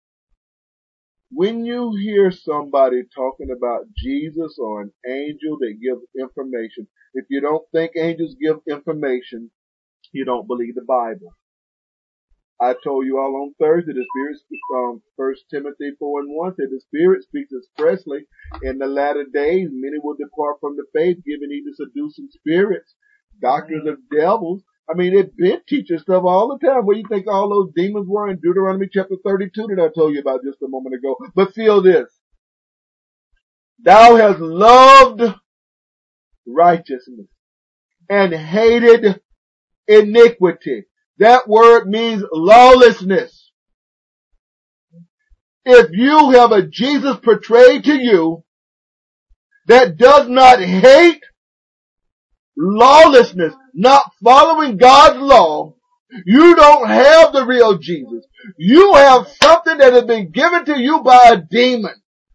When you hear somebody talking about Jesus or an angel that gives information, if you don't think angels give information, you don't believe the Bible. I told you all on Thursday, the Spirit speaks from 1 Timothy 4 and 1 said the Spirit speaks expressly. In the latter days, many will depart from the faith, giving heed to seducing spirits, doctrines of devils. I mean, they've been teaching stuff all the time. Where you think all those demons were in Deuteronomy chapter 32 that I told you about just a moment ago. But feel this. Thou hast loved righteousness and hated iniquity. That word means lawlessness. If you have a Jesus portrayed to you that does not hate lawlessness, not following God's law, you don't have the real Jesus. You have something that has been given to you by a demon.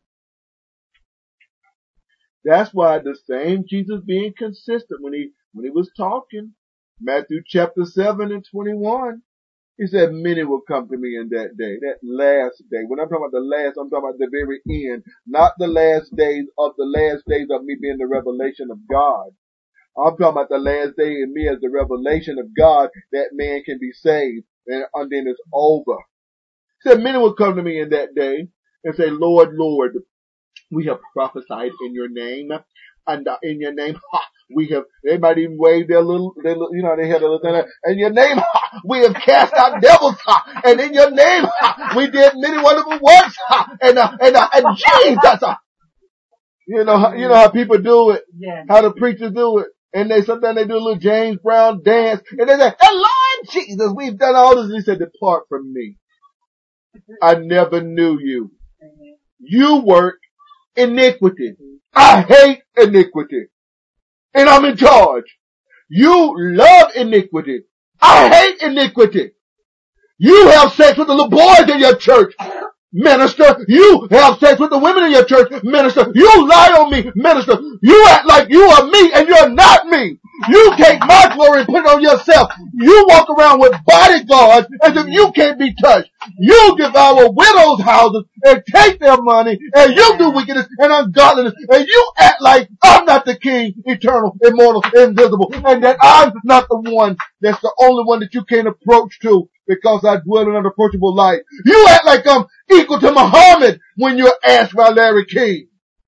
That's why the same Jesus being consistent when he was talking, Matthew chapter 7 and 21, He said, many will come to me in that day, that last day. When I'm talking about the last, I'm talking about the very end, not the last days of me being the revelation of God. I'm talking about the last day in me as the revelation of God, that man can be saved, and then it's over. He said, many will come to me in that day and say, Lord, Lord, we have prophesied in your name, and in your name, they might even wave their little, they had a little thing, in your name, we have cast out devils, and in your name, we did many wonderful works, and Jesus, you know how people do it, how the preachers do it, and sometimes they do a little James Brown dance, and they say, Lord Jesus, we've done all this, and he said, depart from me. I never knew you. You work iniquity. I hate iniquity. And I'm in charge. You love iniquity. I hate iniquity. You have sex with the little boys in your church, minister. You have sex with the women in your church, minister. You lie on me, minister. You act like you are me and you're not me. You take my glory and put it on yourself. You walk around with bodyguards as if you can't be touched. You devour widows' houses and take their money, and you do wickedness and ungodliness, and you act like I'm not the King, eternal, immortal, invisible, and that I'm not the one that's the only one that you can't approach to because I dwell in an unapproachable light. You act like I'm equal to Muhammad when you're asked by Larry King.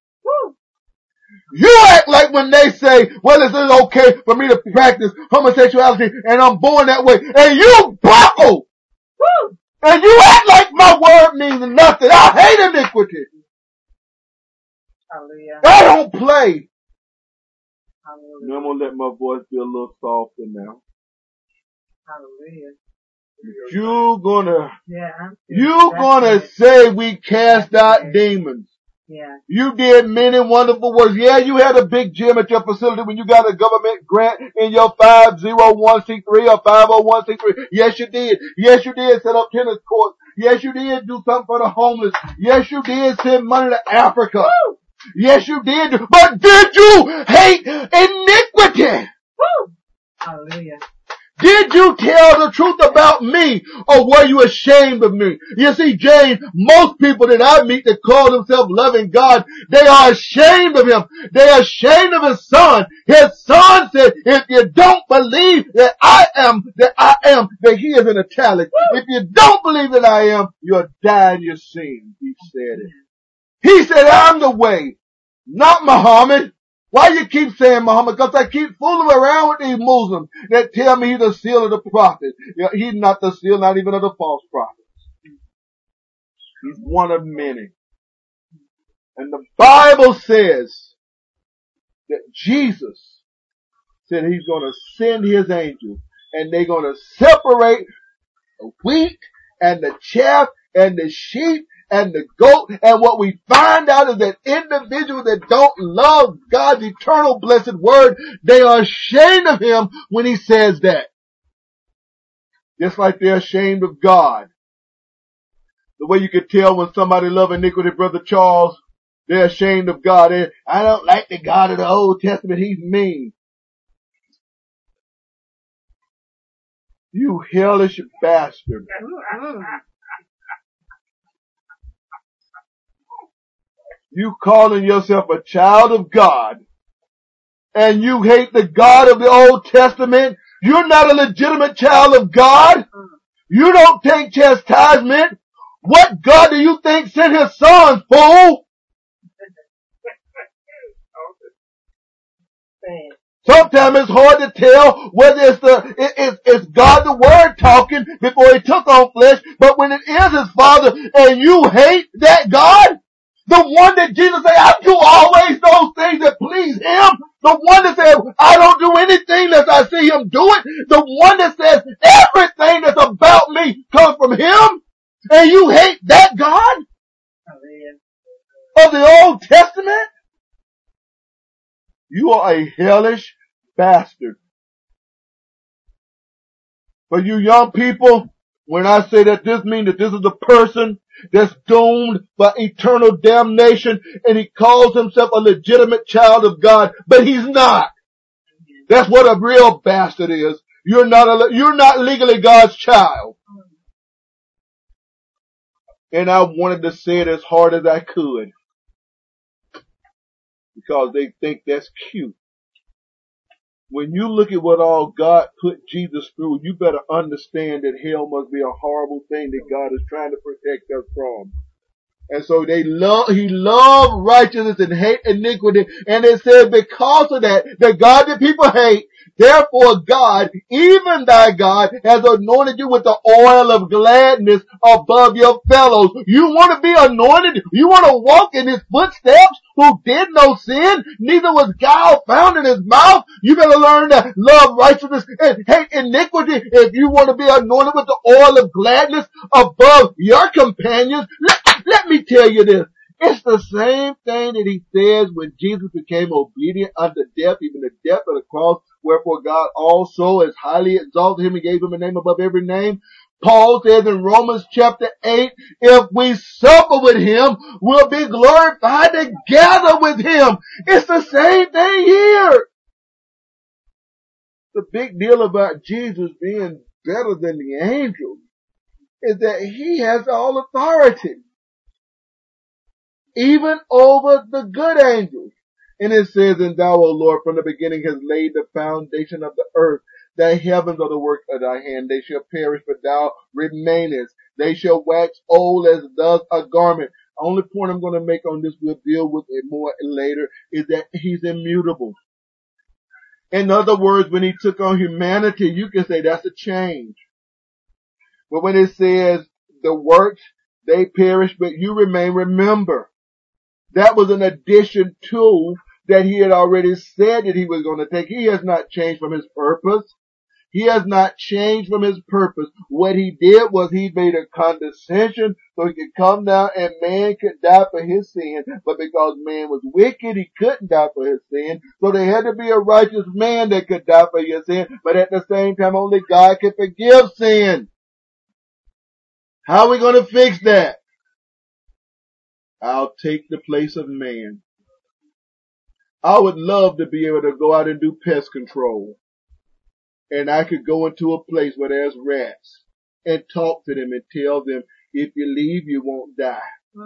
You act like when they say, well, is it okay for me to practice homosexuality and I'm born that way, and you buckle. And you act like my word means nothing. I hate iniquity. Hallelujah. I don't play. Hallelujah. Now I'm going to let my voice be a little softer now. Hallelujah. You're gonna say we cast out demons. Yeah. You did many wonderful works. Yeah, you had a big gym at your facility when you got a government grant in your 501c3 or 501c3. Yes, you did. Yes, you did set up tennis courts. Yes, you did do something for the homeless. Yes, you did send money to Africa. Woo! Yes, you did. But did you hate iniquity? Woo! Hallelujah. Did you tell the truth about me, or were you ashamed of me? You see, James, most people that I meet that call themselves loving God, they are ashamed of him. They are ashamed of his son. His son said, if you don't believe that I am, that he is in italics. If you don't believe that I am, you'll die in your sins. He said it. He said, I'm the way, not Muhammad. Why you keep saying Muhammad? Because I keep fooling around with these Muslims that tell me he's the seal of the prophet. He's not the seal, not even of the false prophets. He's one of many. And the Bible says that Jesus said he's going to send his angels and they're going to separate the wheat and the chaff and the sheep and the goat. And what we find out is that individuals that don't love God's eternal blessed word, they are ashamed of him when he says that. Just like they're ashamed of God. The way you can tell when somebody loves iniquity, Brother Charles, they're ashamed of God. I don't like the God of the Old Testament. He's mean. You hellish bastard. You calling yourself a child of God and you hate the God of the Old Testament. You're not a legitimate child of God. You don't take chastisement. What God do you think sent his son, fool? Sometimes it's hard to tell whether it's God the Word talking before he took on flesh, but when it is his Father and you hate that God, the one that Jesus said, I do always those things that please him. The one that said, I don't do anything unless I see him do it. The one that says everything that's about me comes from him. And you hate that God of the Old Testament? You are a hellish bastard. For you young people, when I say that this means that this is a person that's doomed by eternal damnation and he calls himself a legitimate child of God, but he's not. That's what a real bastard is. You're not legally God's child. And I wanted to say it as hard as I could because they think that's cute. When you look at what all God put Jesus through, you better understand that hell must be a horrible thing that God is trying to protect us from. And so he loved righteousness and hate iniquity. And it said because of that, the God that people hate, therefore God, even thy God, has anointed you with the oil of gladness above your fellows. You want to be anointed? You want to walk in his footsteps? Who did no sin? Neither was guile found in his mouth. You better learn to love righteousness and hate iniquity if you want to be anointed with the oil of gladness above your companions. Let me tell you this. It's the same thing that he says when Jesus became obedient unto death, even the death of the cross, wherefore God also has highly exalted him and gave him a name above every name. Paul says in Romans chapter 8, if we suffer with him, we'll be glorified together with him. It's the same thing here. The big deal about Jesus being better than the angels is that he has all authority, even over the good angels. And it says, and thou, O Lord, from the beginning has laid the foundation of the earth. The heavens are the work of thy hand. They shall perish, but thou remainest. They shall wax old as does a garment. The only point I'm going to make on this, we'll deal with it more later, is that he's immutable. In other words, when he took on humanity, you can say that's a change. But when it says the works, they perish, but you remain, remember. That was an addition to that he had already said that he was going to take. He has not changed from his purpose. He has not changed from his purpose. What he did was he made a condescension so he could come down and man could die for his sin. But because man was wicked, he couldn't die for his sin. So there had to be a righteous man that could die for your sin. But at the same time, only God can forgive sin. How are we going to fix that? I'll take the place of man. I would love to be able to go out and do pest control. And I could go into a place where there's rats and talk to them and tell them, if you leave, you won't die.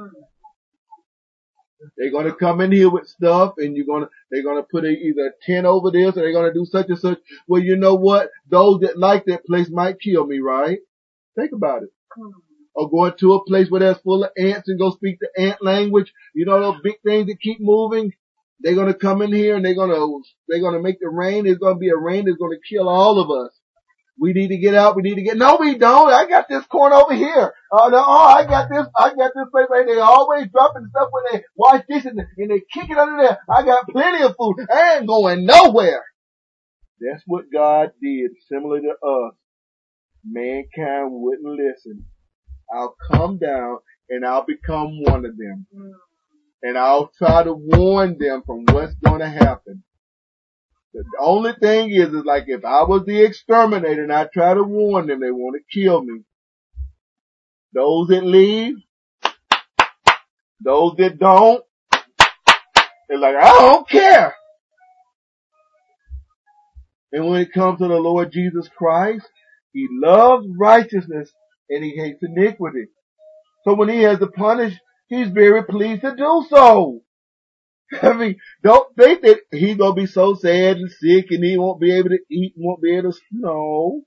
They're going to come in here with stuff and they're going to put either a tent over this or they're going to do such and such. Well, you know what? Those that like that place might kill me, right? Think about it. Or go into a place where there's full of ants and go speak the ant language. You know those big things that keep moving? They're going to come in here and they're going to make the rain. There's going to be a rain that's going to kill all of us. We need to get out. No, we don't. I got this corn over here. I got this place right there. They always dropping stuff when they wash dishes and they kick it under there. I got plenty of food. I ain't going nowhere. That's what God did, similar to us. Mankind wouldn't listen. I'll come down and I'll become one of them. And I'll try to warn them from what's going to happen. The only thing is like if I was the exterminator and I try to warn them, they want to kill me. Those that leave, those that don't, they're like, I don't care. And when it comes to the Lord Jesus Christ, he loves righteousness and he hates iniquity. So when he has to punish, he's very pleased to do so. I mean, don't think that he's going to be so sad and sick and he won't be able to eat and won't be able to, no.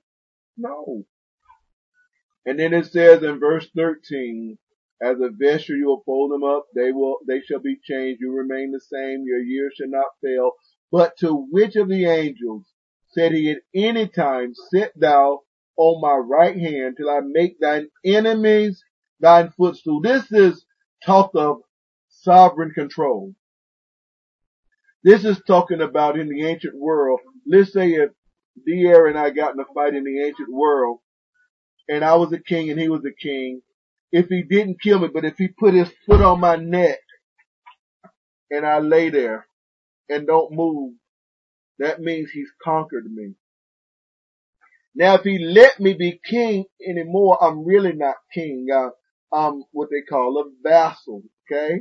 And then it says in verse 13, as a vesture you will fold them up, they shall be changed, you remain the same, your years shall not fail. But to which of the angels said he at any time, sit thou on my right hand till I make thine enemies thine footstool. This is talk of sovereign control. This is talking about in the ancient world. Let's say if Dier and I got in a fight in the ancient world, and I was a king and he was a king, if he didn't kill me, but if he put his foot on my neck, and I lay there and don't move, that means he's conquered me. Now if he let me be king anymore, I'm really not king. I'm what they call a vassal, okay?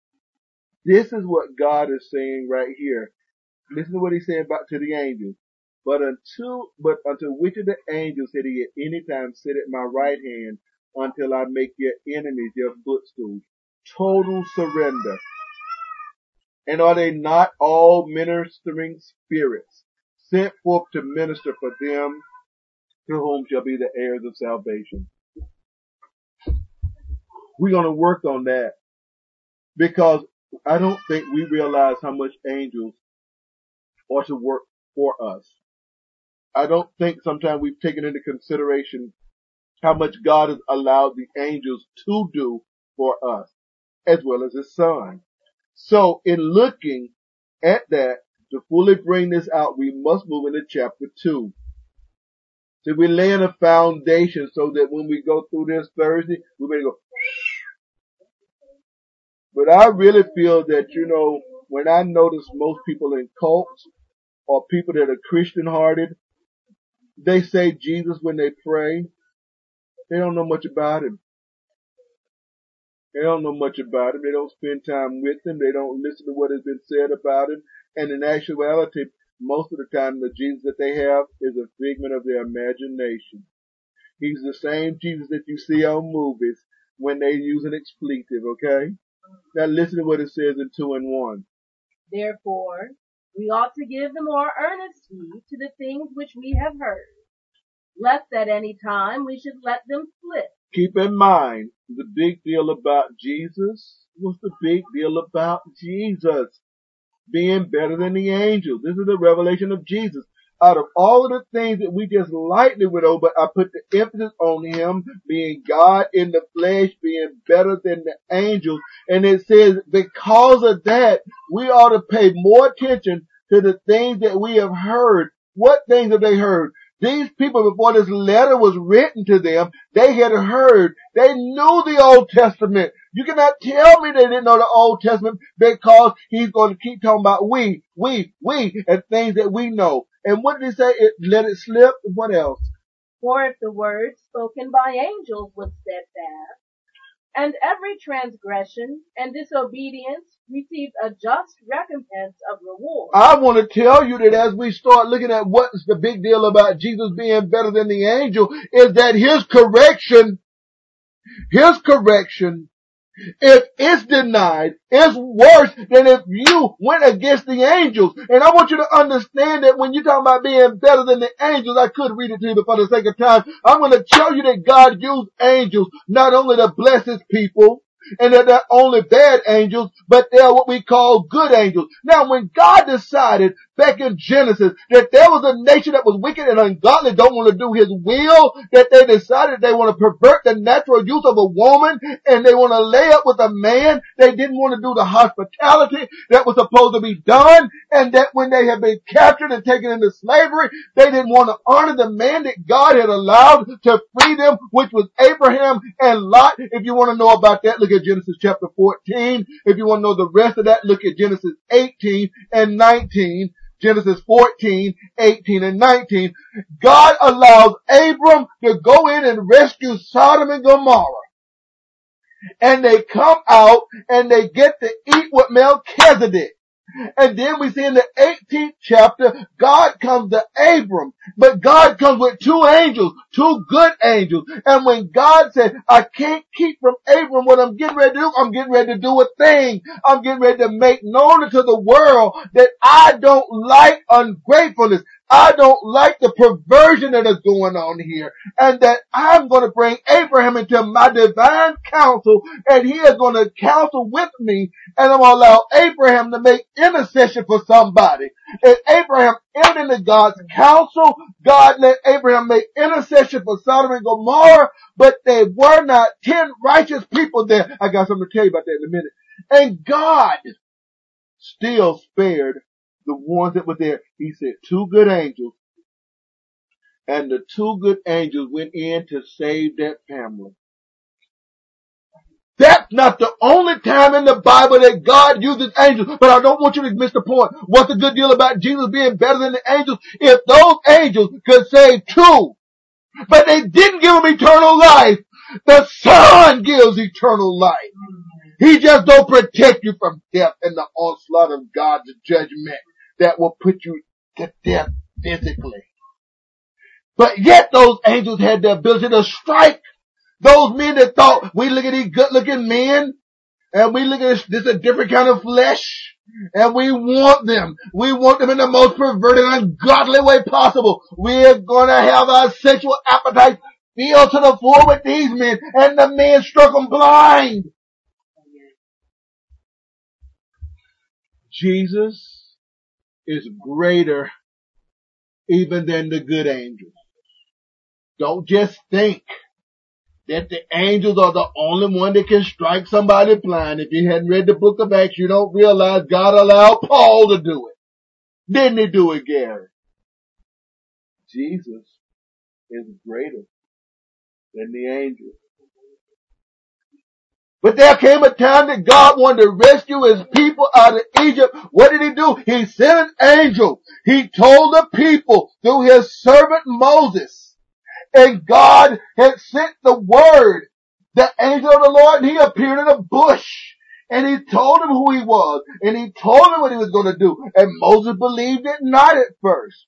This is what God is saying right here. Listen to what he's saying about to the angels. But unto which of the angels said he at any time, sit at my right hand until I make your enemies your footstool? Total surrender. And are they not all ministering spirits sent forth to minister for them to whom shall be the heirs of salvation? We're going to work on that, because I don't think we realize how much angels ought to work for us. I don't think sometimes we've taken into consideration how much God has allowed the angels to do for us, as well as His Son. So in looking at that, to fully bring this out, we must move into chapter 2. So we're laying a foundation so that when we go through this Thursday, we're going to go. But I really feel that, when I notice most people in cults or people that are Christian hearted, they say Jesus when they pray. They don't know much about Him. They don't know much about Him. They don't spend time with Him. They don't listen to what has been said about Him. And in actuality, most of the time, the Jesus that they have is a figment of their imagination. He's the same Jesus that you see on movies when they use an expletive, okay? Now listen to what it says in 2:1. Therefore, we ought to give the more earnest heed to the things which we have heard, lest at any time we should let them slip. Keep in mind, the big deal about Jesus was the big deal about Jesus being better than the angels. This is the revelation of Jesus. Out of all of the things that we just lightly went over, I put the emphasis on Him being God in the flesh, being better than the angels. And it says because of that, we ought to pay more attention to the things that we have heard. What things have they heard? These people, before this letter was written to them, they had heard. They knew the Old Testament. You cannot tell me they didn't know the Old Testament, because He's going to keep talking about we, and things that we know. And what did He say? Let it slip. What else? For if the word spoken by angels was steadfast, and every transgression and disobedience receives a just recompense of reward. I want to tell you that as we start looking at what's the big deal about Jesus being better than the angel, is that His correction, if it's denied, it's worse than if you went against the angels. And I want you to understand that when you're talking about being better than the angels, I could read it to you, but for the sake of time, I'm going to tell you that God used angels not only to bless His people, and they're not only bad angels, but they're what we call good angels. Now, when God decided back in Genesis that there was a nation that was wicked and ungodly, don't want to do His will, that they decided they want to pervert the natural use of a woman, and they want to lay up with a man. They didn't want to do the hospitality that was supposed to be done, and that when they had been captured and taken into slavery, they didn't want to honor the man that God had allowed to free them, which was Abraham and Lot. If you want to know about that, look at Genesis chapter 14. If you want to know the rest of that, look at Genesis 18 and 19. Genesis 14, 18, and 19. God allows Abram to go in and rescue Sodom and Gomorrah. And they come out and they get to eat with Melchizedek. And then we see in the 18th chapter, God comes to Abram, but God comes with two angels, two good angels. And when God said, I can't keep from Abram what I'm getting ready to do, I'm getting ready to do a thing. I'm getting ready to make known to the world that I don't like ungratefulness. I don't like the perversion that is going on here, and that I'm going to bring Abraham into my divine counsel, and he is going to counsel with me, and I'm going to allow Abraham to make intercession for somebody. And Abraham entered into God's counsel. God let Abraham make intercession for Sodom and Gomorrah, but there were not 10 righteous people there. I got something to tell you about that in a minute. And God still spared the ones that were there. He said 2 good angels, and the 2 good angels went in to save that family. That's not the only time in the Bible that God uses angels, but I don't want you to miss the point. What's the good deal about Jesus being better than the angels? If those angels could save 2, but they didn't give them eternal life, the Son gives eternal life. He just don't protect you from death and the onslaught of God's judgment that will put you to death physically. But yet those angels had the ability to strike those men that thought, we look at these good looking men, and we look at this a different kind of flesh, and we want them. We want them in the most perverted, ungodly way possible. We're gonna have our sexual appetite filled to the full with these men, and the men struck them blind. Jesus is greater even than the good angels. Don't just think that the angels are the only one that can strike somebody blind. If you hadn't read the book of Acts, you don't realize God allowed Paul to do it. Didn't he do it, Gary? Jesus is greater than the angels. But there came a time that God wanted to rescue his people out of Egypt. What did he do? He sent an angel. He told the people through his servant Moses. And God had sent the word, the angel of the Lord, and he appeared in a bush. And he told him who he was. And he told him what he was going to do. And Moses believed it not at first.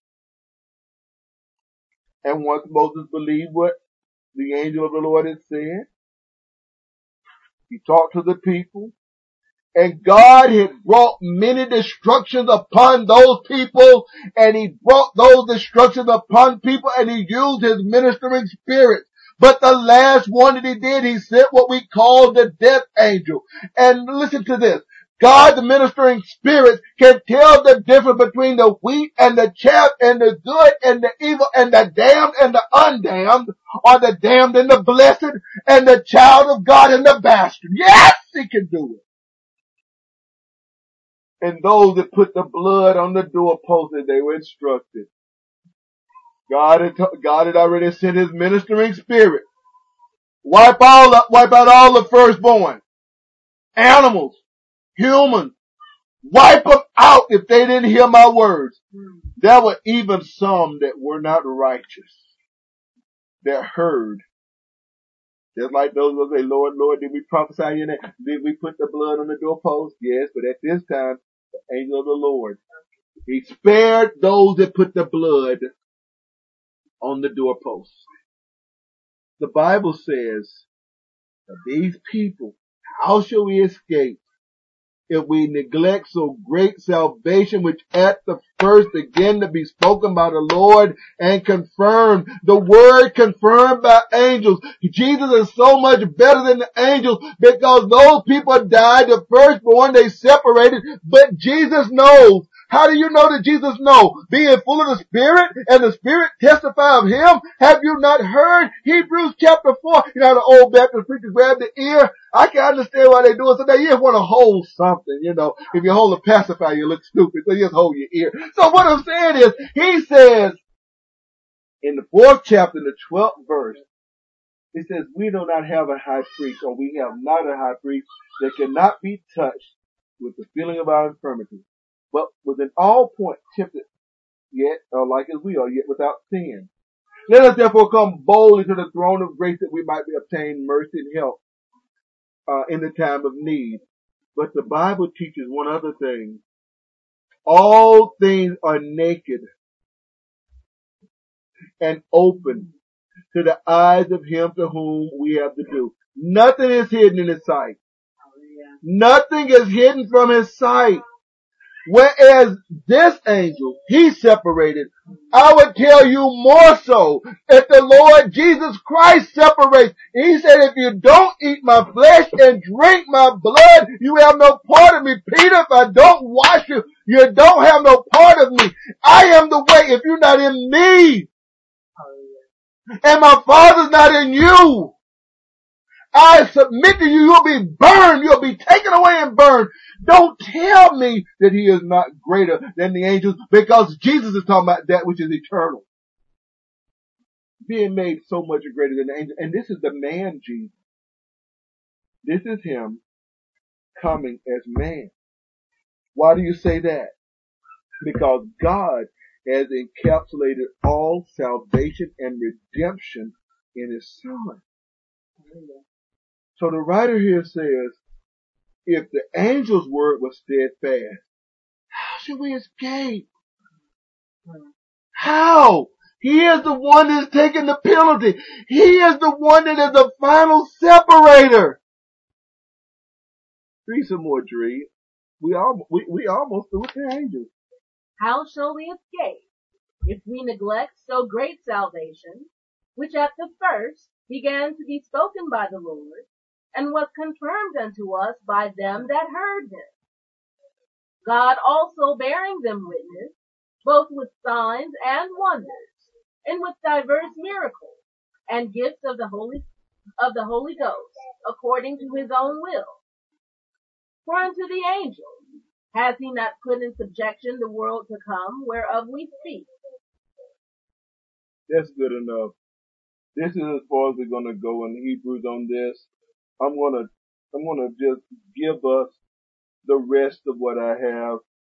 And once Moses believed what the angel of the Lord had said, he talked to the people. And God had brought many destructions upon those people, and he brought those destructions upon people, and he used his ministering spirit. But the last one that he did, he sent what we call the death angel. And listen to this. God, the ministering spirit, can tell the difference between the wheat and the chaff, and the good and the evil, and the damned and the undamned, or the damned and the blessed, and the child of God and the bastard. Yes, he can do it. And those that put the blood on the doorpost, and they were instructed. God had already sent his ministering spirit. Wipe out all the firstborn. Animals. Humans. Wipe them out if they didn't hear my words. There were even some that were not righteous, that heard. Just like those who say, Lord, Lord, did we prophesy in your name? Did we put the blood on the doorpost? Yes, but at this time, the angel of the Lord, he spared those that put the blood on the doorpost. The Bible says that these people, how shall we escape if we neglect so great salvation, which at the first began to be spoken by the Lord and confirmed? The word confirmed by angels. Jesus is so much better than the angels, because those people died, the firstborn, they separated, but Jesus knows. How do you know that Jesus knows? Being full of the Spirit, and the Spirit testify of him. Have you not heard? Hebrews chapter 4. You know, the old Baptist preachers grab the ear. I can understand why they do it. So they just want to hold something, you know. If you hold a pacifier, you look stupid. So you just hold your ear. So what I'm saying is, he says, in the 4th chapter, the 12th verse, he says, we do not have a high priest, or we have not a high priest that cannot be touched with the feeling of our infirmity, but within all points tempted, yet, like as we are, yet without sin. Let us therefore come boldly to the throne of grace, that we might obtain mercy and help in the time of need. But the Bible teaches one other thing. All things are naked and open to the eyes of him to whom we have to do. Nothing is hidden in his sight. Nothing is hidden from his sight. Whereas this angel, he separated. I would tell you more so, if the Lord Jesus Christ separates. He said, if you don't eat my flesh and drink my blood, you have no part of me. Peter, if I don't wash you, you don't have no part of me. I am the way. If you're not in me, and my Father's not in you, I submit to you, you'll be burned. You'll be taken away and burned. Don't tell me that he is not greater than the angels, because Jesus is talking about that which is eternal. Being made so much greater than the angels. And this is the man Jesus. This is him coming as man. Why do you say that? Because God has encapsulated all salvation and redemption in his Son. So the writer here says, if the angel's word was steadfast, how should we escape? How? He is the one that's taking the penalty. He is the one that is the final separator. Read some more, Dree. We almost through with the angels. How shall we escape if we neglect so great salvation, which at the first began to be spoken by the Lord, and was confirmed unto us by them that heard him? God also bearing them witness, both with signs and wonders, and with diverse miracles, and gifts of the Holy Ghost, according to his own will. For unto the angels has he not put in subjection the world to come, whereof we speak. That's good enough. This is as far as we're gonna go in Hebrews on this. I'm gonna just give us the rest of what I have.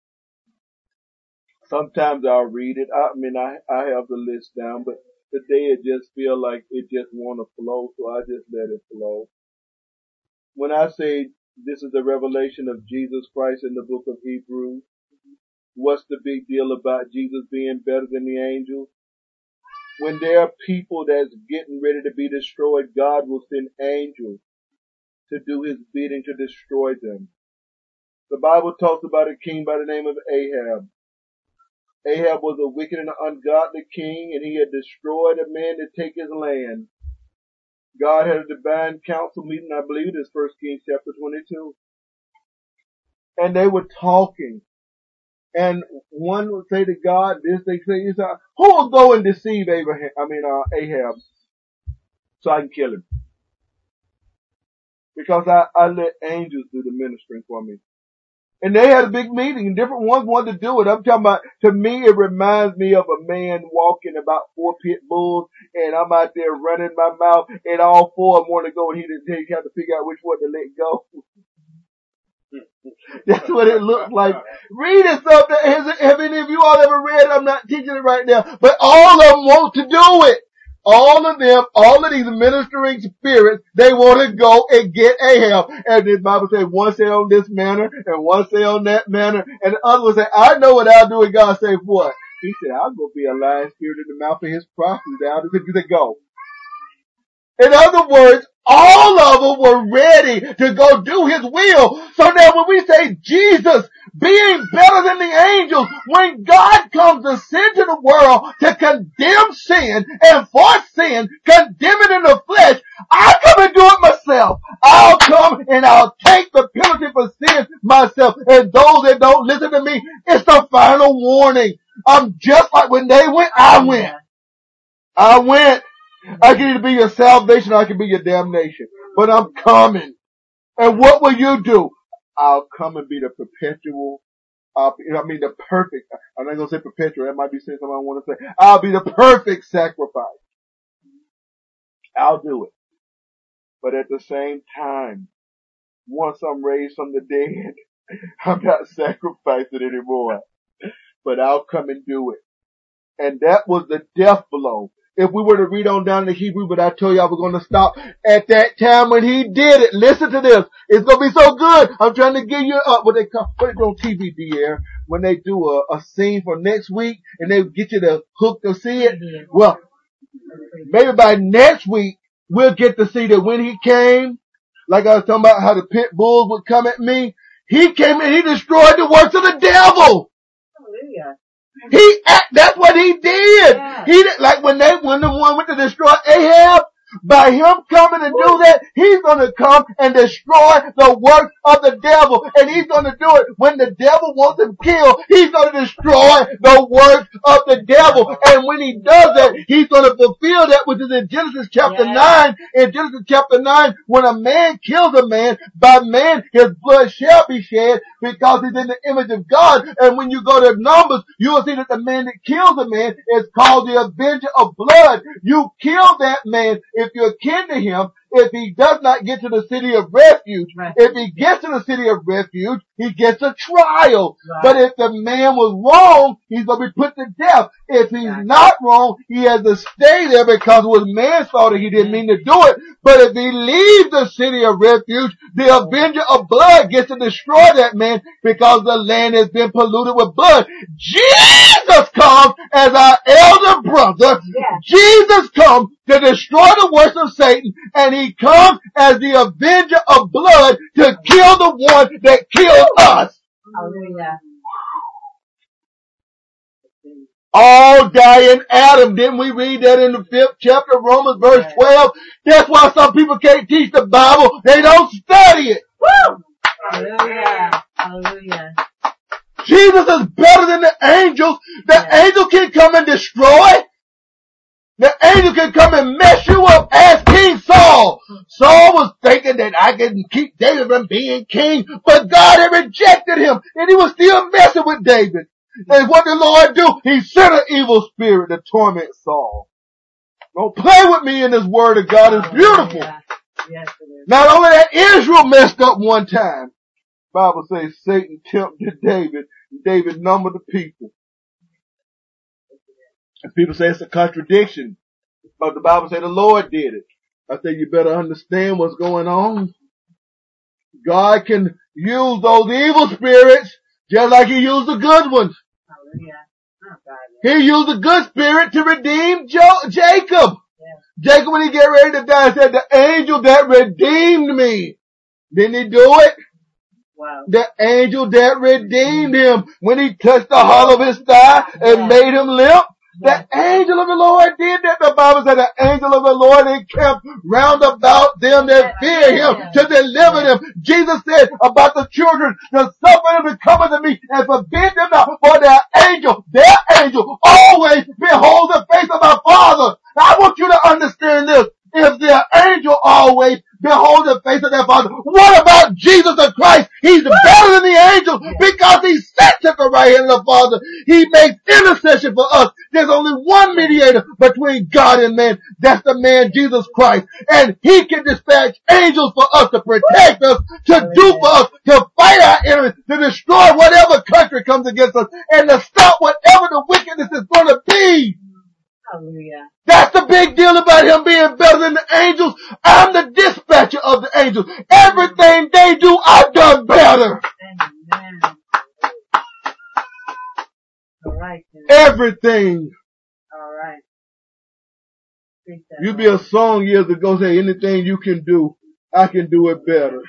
Sometimes I'll read it. I have the list down, but today it just feel like it just wanna flow, so I just let it flow. When I say this is the revelation of Jesus Christ in the book of Hebrews, what's the big deal about Jesus being better than the angels? When there are people that's getting ready to be destroyed, God will send angels to do his bidding to destroy them. The Bible talks about a king by the name of Ahab. Ahab was a wicked and ungodly king, and he had destroyed a man to take his land. God had a divine council meeting, I believe it is 1 Kings chapter 22. And they were talking. And one would say to God this, they say, who will go and deceive Ahab, so I can kill him? Because I let angels do the ministering for me. And they had a big meeting, and different ones wanted to do it. I'm talking about, to me, it reminds me of a man walking about 4 pit bulls, and I'm out there running my mouth, and all 4 of them want to go, and he had to figure out which one to let go. That's what it looks like. Read it something. Have any of you all ever read it? I'm not teaching it right now, but all of them want to do it. All of them, all of these ministering spirits, they want to go and get Ahab. And the Bible says one say on this manner and one say on that manner. And the other one say, I know what I'll do. And God say, what? He said, I'll go be a lying spirit in the mouth of his prophets. He said, go. In other words, all of them were ready to go do his will. So now when we say Jesus being better than the angels, when God comes to sin to the world to condemn sin and for sin, condemn it in the flesh, I come and do it myself. I'll come and I'll take the penalty for sin myself. And those that don't listen to me, it's the final warning. I'm just like when they went, I went. I can either be your salvation or I can be your damnation. But I'm coming. And what will you do? I'll come and be the perpetual, the perfect, I'm not going to say perpetual, that might be saying something I want to say. I'll be the perfect sacrifice. I'll do it. But at the same time, once I'm raised from the dead, I'm not sacrificing anymore. But I'll come and do it. And that was the death blow. If we were to read on down to Hebrew, but I told you I was going to stop at that time when he did it. Listen to this. It's going to be so good. I'm trying to give you what they do on TV, D-Air, when they do a scene for next week and they get you the hook to see it. Well, maybe by next week, we'll get to see that when he came, like I was talking about how the pit bulls would come at me, he came and he destroyed the works of the devil. Hallelujah. That's what he did. Yeah. He did, like when the one went to destroy Ahab, by him coming to do that, he's gonna come and destroy the work of the devil. And he's gonna do it when the devil wants him killed. He's gonna destroy the work of the devil. And when he does that, he's gonna fulfill that which is in Genesis chapter 9. In Genesis chapter 9, when a man kills a man, by man his blood shall be shed because he's in the image of God. And when you go to Numbers, you will see that the man that kills a man is called the avenger of blood. You kill that man if you're kin to him, if he does not get to the city of refuge, if he gets to the city of refuge, he gets a trial. Right. But if the man was wrong, he's going to be put to death. If he's not wrong, he has to stay there because it was manslaughter. He didn't mean to do it. But if he leaves the city of refuge, the avenger of blood gets to destroy that man because the land has been polluted with blood. Jesus comes as our elder brother. Yes. Jesus comes to destroy the works of Satan, and he comes as the avenger of blood to kill the one that killed us. Hallelujah. All die in Adam. Didn't we read that in the 5th chapter of Romans verse 12? That's why some people can't teach the Bible. They don't study it. Woo! Hallelujah. Hallelujah. Jesus is better than the angels. The angel can come and destroy. The angel can come and mess you up as King Saul. Saul was thinking that I can keep David from being king, but God had rejected him, and he was still messing with David. And what did the Lord do? He sent an evil spirit to torment Saul. Don't play with me in this word of God. It's beautiful. Yes, it is. Not only that, Israel messed up one time. The Bible says Satan tempted David. David numbered the people. And people say it's a contradiction. But the Bible says the Lord did it. I say you better understand what's going on. God can use those evil spirits just like he used the good ones. Hallelujah. Oh, God, He used the good spirit to redeem Jacob. yes. Jacob, when he get ready to die, said, the angel that redeemed me. Didn't he do it? Wow. The angel that redeemed him when he touched the hollow of his thigh and made him limp. The angel of the Lord did that. The Bible said the angel of the Lord encamped round about them that fear him to deliver them. Jesus said about the children, to suffer them to come unto me and forbid them not, for their angel always behold the face of my Father. I want you to understand this. If their angel always behold the face of their Father, what about Jesus the Christ? He's better than the angels because he sits at the right hand of the Father. He makes intercession for us. There's only one mediator between God and man. That's the man Jesus Christ. And he can dispatch angels for us to protect us, to do for us, to fight our enemies, to destroy whatever country comes against us, and to stop whatever the wickedness is going to be. Hallelujah. That's the big deal about him being better than the angels. I'm the dispatcher of the angels. Everything they do, I've done better. Amen. All right. Then. Everything. All right. Speak that You'd be a song years ago say, anything you can do, I can do it better.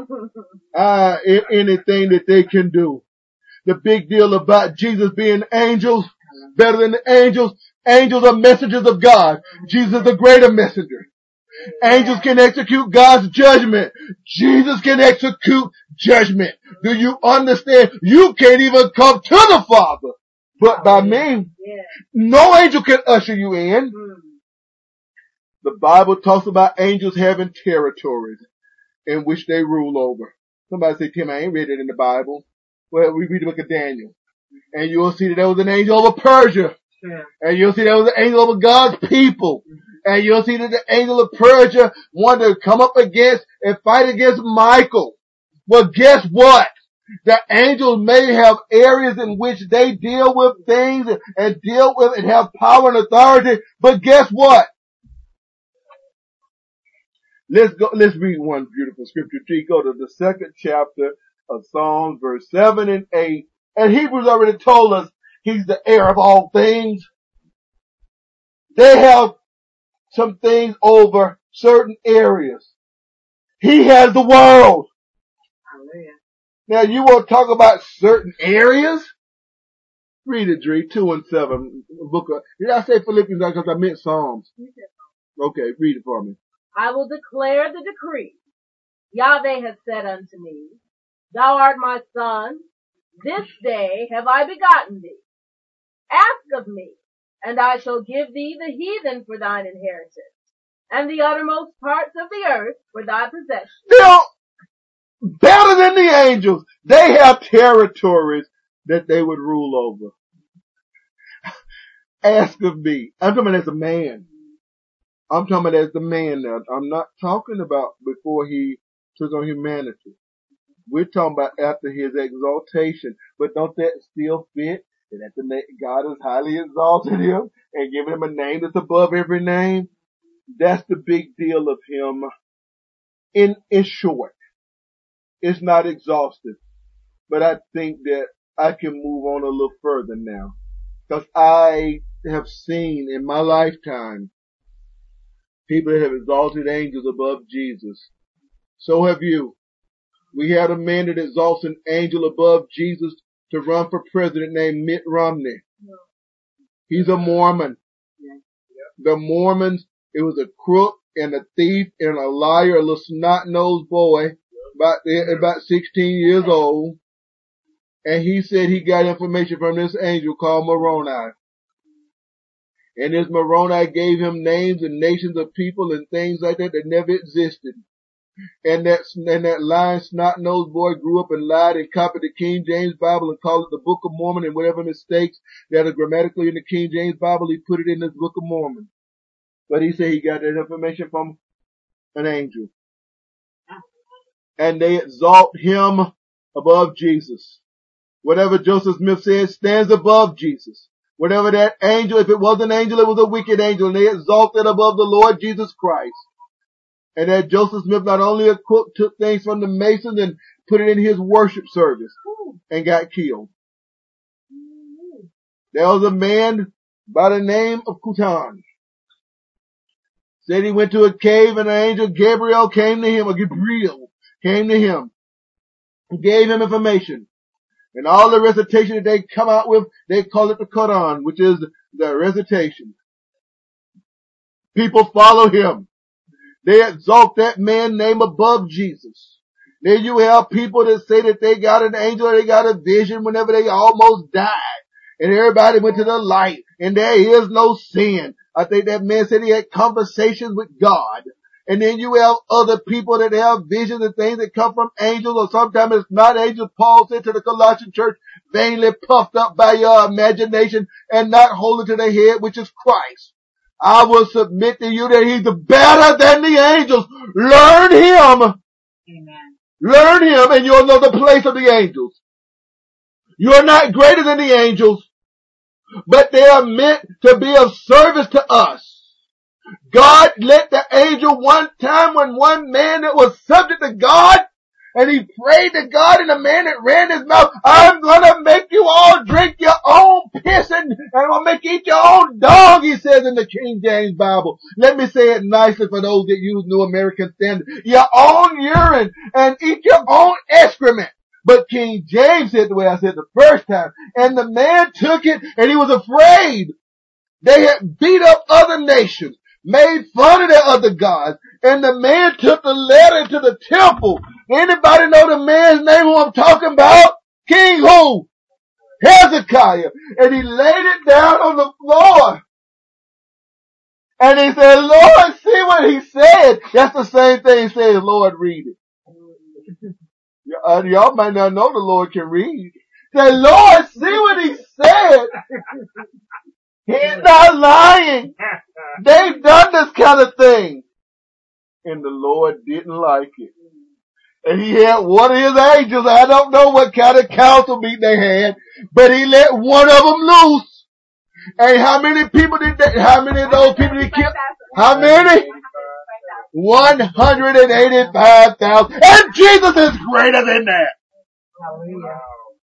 Anything that they can do. The big deal about Jesus being angels, better than the angels. Angels are messengers of God. Jesus is the greater messenger. Angels can execute God's judgment. Jesus can execute judgment. Do you understand? You can't even come to the Father but by me. Yeah. No angel can usher you in. The Bible talks about angels having territories in which they rule over. Somebody say, Tim, I ain't read it in the Bible. Well, we read the book of Daniel. And you'll see that there was an angel over Persia. Yeah. And you'll see there was an angel over God's people. And you'll see that the angel of Persia wanted to come up against and fight against Michael. Well, guess what? The angels may have areas in which they deal with things and deal with and have power and authority. But guess what? Let's read one beautiful scripture. Go to the 2nd chapter of Psalms, verse 7 and 8. And Hebrews already told us he's the heir of all things. They have some things over certain areas. He has the world. Hallelujah. Now you want to talk about certain areas? Read it, Dree, 2 and 7. Did I say Philippians because I meant Psalms? Okay, read it for me. I will declare the decree. Yahweh has said unto me, Thou art my son. This day have I begotten thee. Ask of me, and I shall give thee the heathen for thine inheritance, and the uttermost parts of the earth for thy possession. They're better than the angels. They have territories that they would rule over. Ask of me. I'm talking as a man. I'm talking about as the man now. I'm not talking about before he took on humanity. We're talking about after his exaltation. But don't that still fit? That after God has highly exalted him and given him a name that's above every name? That's the big deal of him. In short, it's not exhaustive, but I think that I can move on a little further now. Because I have seen in my lifetime people that have exalted angels above Jesus. So have you. We had a man that exalts an angel above Jesus to run for president named Mitt Romney. He's a Mormon. The Mormons, it was a crook and a thief and a liar, a little snot-nosed boy, about 16 years old. And he said he got information from this angel called Moroni. And this Moroni gave him names and nations of people and things like that that never existed. And that lying snot-nosed boy grew up and lied and copied the King James Bible and called it the Book of Mormon, and whatever mistakes that are grammatically in the King James Bible, he put it in this Book of Mormon. But he said he got that information from an angel. And they exalt him above Jesus. Whatever Joseph Smith said stands above Jesus. Whatever that angel, if it was an angel, it was a wicked angel, and they exalted above the Lord Jesus Christ. And that Joseph Smith, not only a cook, took things from the Masons and put it in his worship service and got killed. There was a man by the name of Kutan. Said he went to a cave and an angel Gabriel came to him, or Gabriel came to him and gave him information. And all the recitation that they come out with, they call it the Quran, which is the recitation. People follow him. They exalt that man's name above Jesus. Then you have people that say that they got an angel or they got a vision whenever they almost died. And everybody went to the light and there is no sin. I think that man said he had conversations with God. And then you have other people that have visions and things that come from angels, or sometimes it's not angels. Paul said to the Colossian church, vainly puffed up by your imagination and not holding to the head, which is Christ. I will submit to you that he's better than the angels. Learn him. Amen. Learn him and you'll know the place of the angels. You're not greater than the angels, but they are meant to be of service to us. God let the angel one time when one man that was subject to God, and he prayed to God, and the man that ran his mouth, I'm gonna make you all drink your own piss and I'm gonna make you eat your own dog, he says in the King James Bible. Let me say it nicely for those that use New American Standard. Your own urine and eat your own excrement. But King James said the way I said the first time, and the man took it and he was afraid. They had beat up other nations, made fun of their other gods, and the man took the letter to the temple. Anybody know the man's name who I'm talking about? King who? Hezekiah. And he laid it down on the floor. And he said, Lord, see what he said. That's the same thing he said, Lord, read it. Y'all might not know the Lord can read. Say, Lord, see what he said. He's not lying. They've done this kind of thing. And the Lord didn't like it. And he had one of his angels, I don't know what kind of council meeting they had, but he let one of them loose. And how many people did that? How many of those people did he kill? How many? 185,000. And Jesus is greater than that. Hallelujah.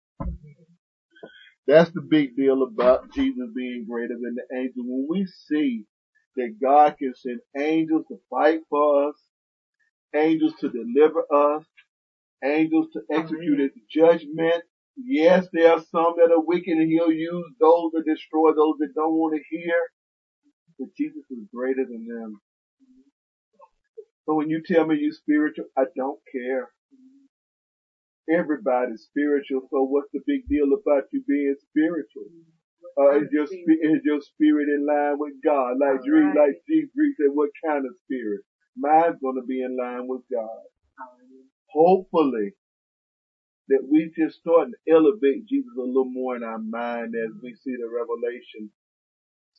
That's the big deal about Jesus being greater than the angels. When we see that God can send angels to fight for us, angels to deliver us, angels to execute his judgment. Yes, there are some that are wicked and he'll use those to destroy those that don't want to hear. But Jesus is greater than them. So when you tell me you're spiritual, I don't care. Everybody's spiritual, so what's the big deal about you being spiritual? Is your spirit in line with God? Like G. said, what kind of spirit? Mine's gonna be in line with God. Hopefully, that we just start to elevate Jesus a little more in our mind as we see the revelation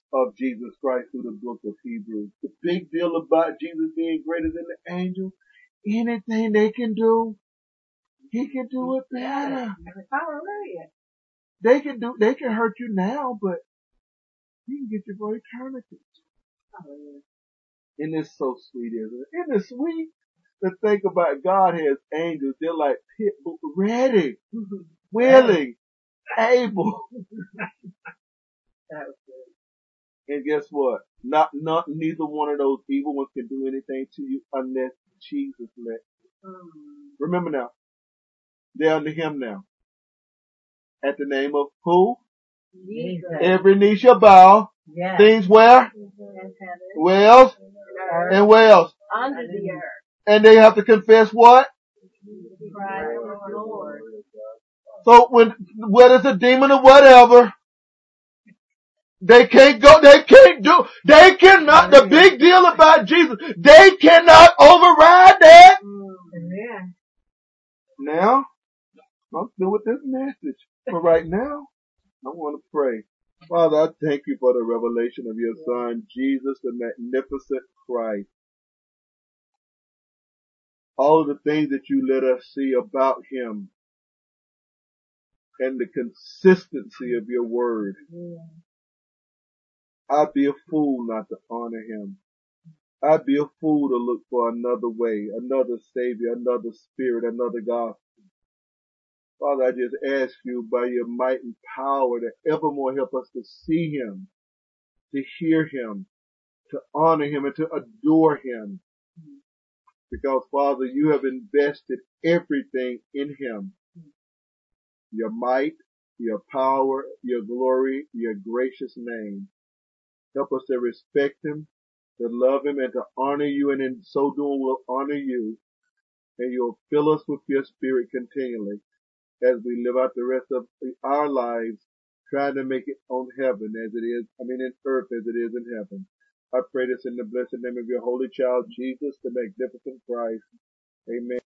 of Jesus Christ through the book of Hebrews. The big deal about Jesus being greater than the angels, anything they can do, he can do it better. Hallelujah. They can hurt you now, but he can get you for eternity. Hallelujah. And it's so sweet, isn't it? Isn't it sweet to think about God has angels? They're like pit bull, ready, willing, able. That was good. And guess what? Neither one of those evil ones can do anything to you unless Jesus let. Remember now, they're under him now. At the name of who? Jesus. Every knee shall bow. Yes. Things where? In heaven, Where else? And where else? under the earth, And they have to confess what? Christ the Lord. So whether it's a demon or whatever, they can't go, they cannot, the big deal about Jesus, they cannot override that. Amen. Now, I'm through with this message. But right now, I want to pray. Father, I thank you for the revelation of your Son, Jesus, the magnificent Christ. All of the things that you let us see about him and the consistency of your word. I'd be a fool not to honor him. I'd be a fool to look for another way, another Savior, another Spirit, another gospel. Father, I just ask you by your might and power to evermore help us to see him, to hear him, to honor him, and to adore him. Because, Father, you have invested everything in him. Your might, your power, your glory, your gracious name. Help us to respect him, to love him, and to honor you, and in so doing we'll honor you, and you'll fill us with your spirit continually as we live out the rest of our lives trying to make it on heaven as it is, in earth as it is in heaven. I pray this in the blessed name of your holy child, Jesus, the magnificent Christ. Amen.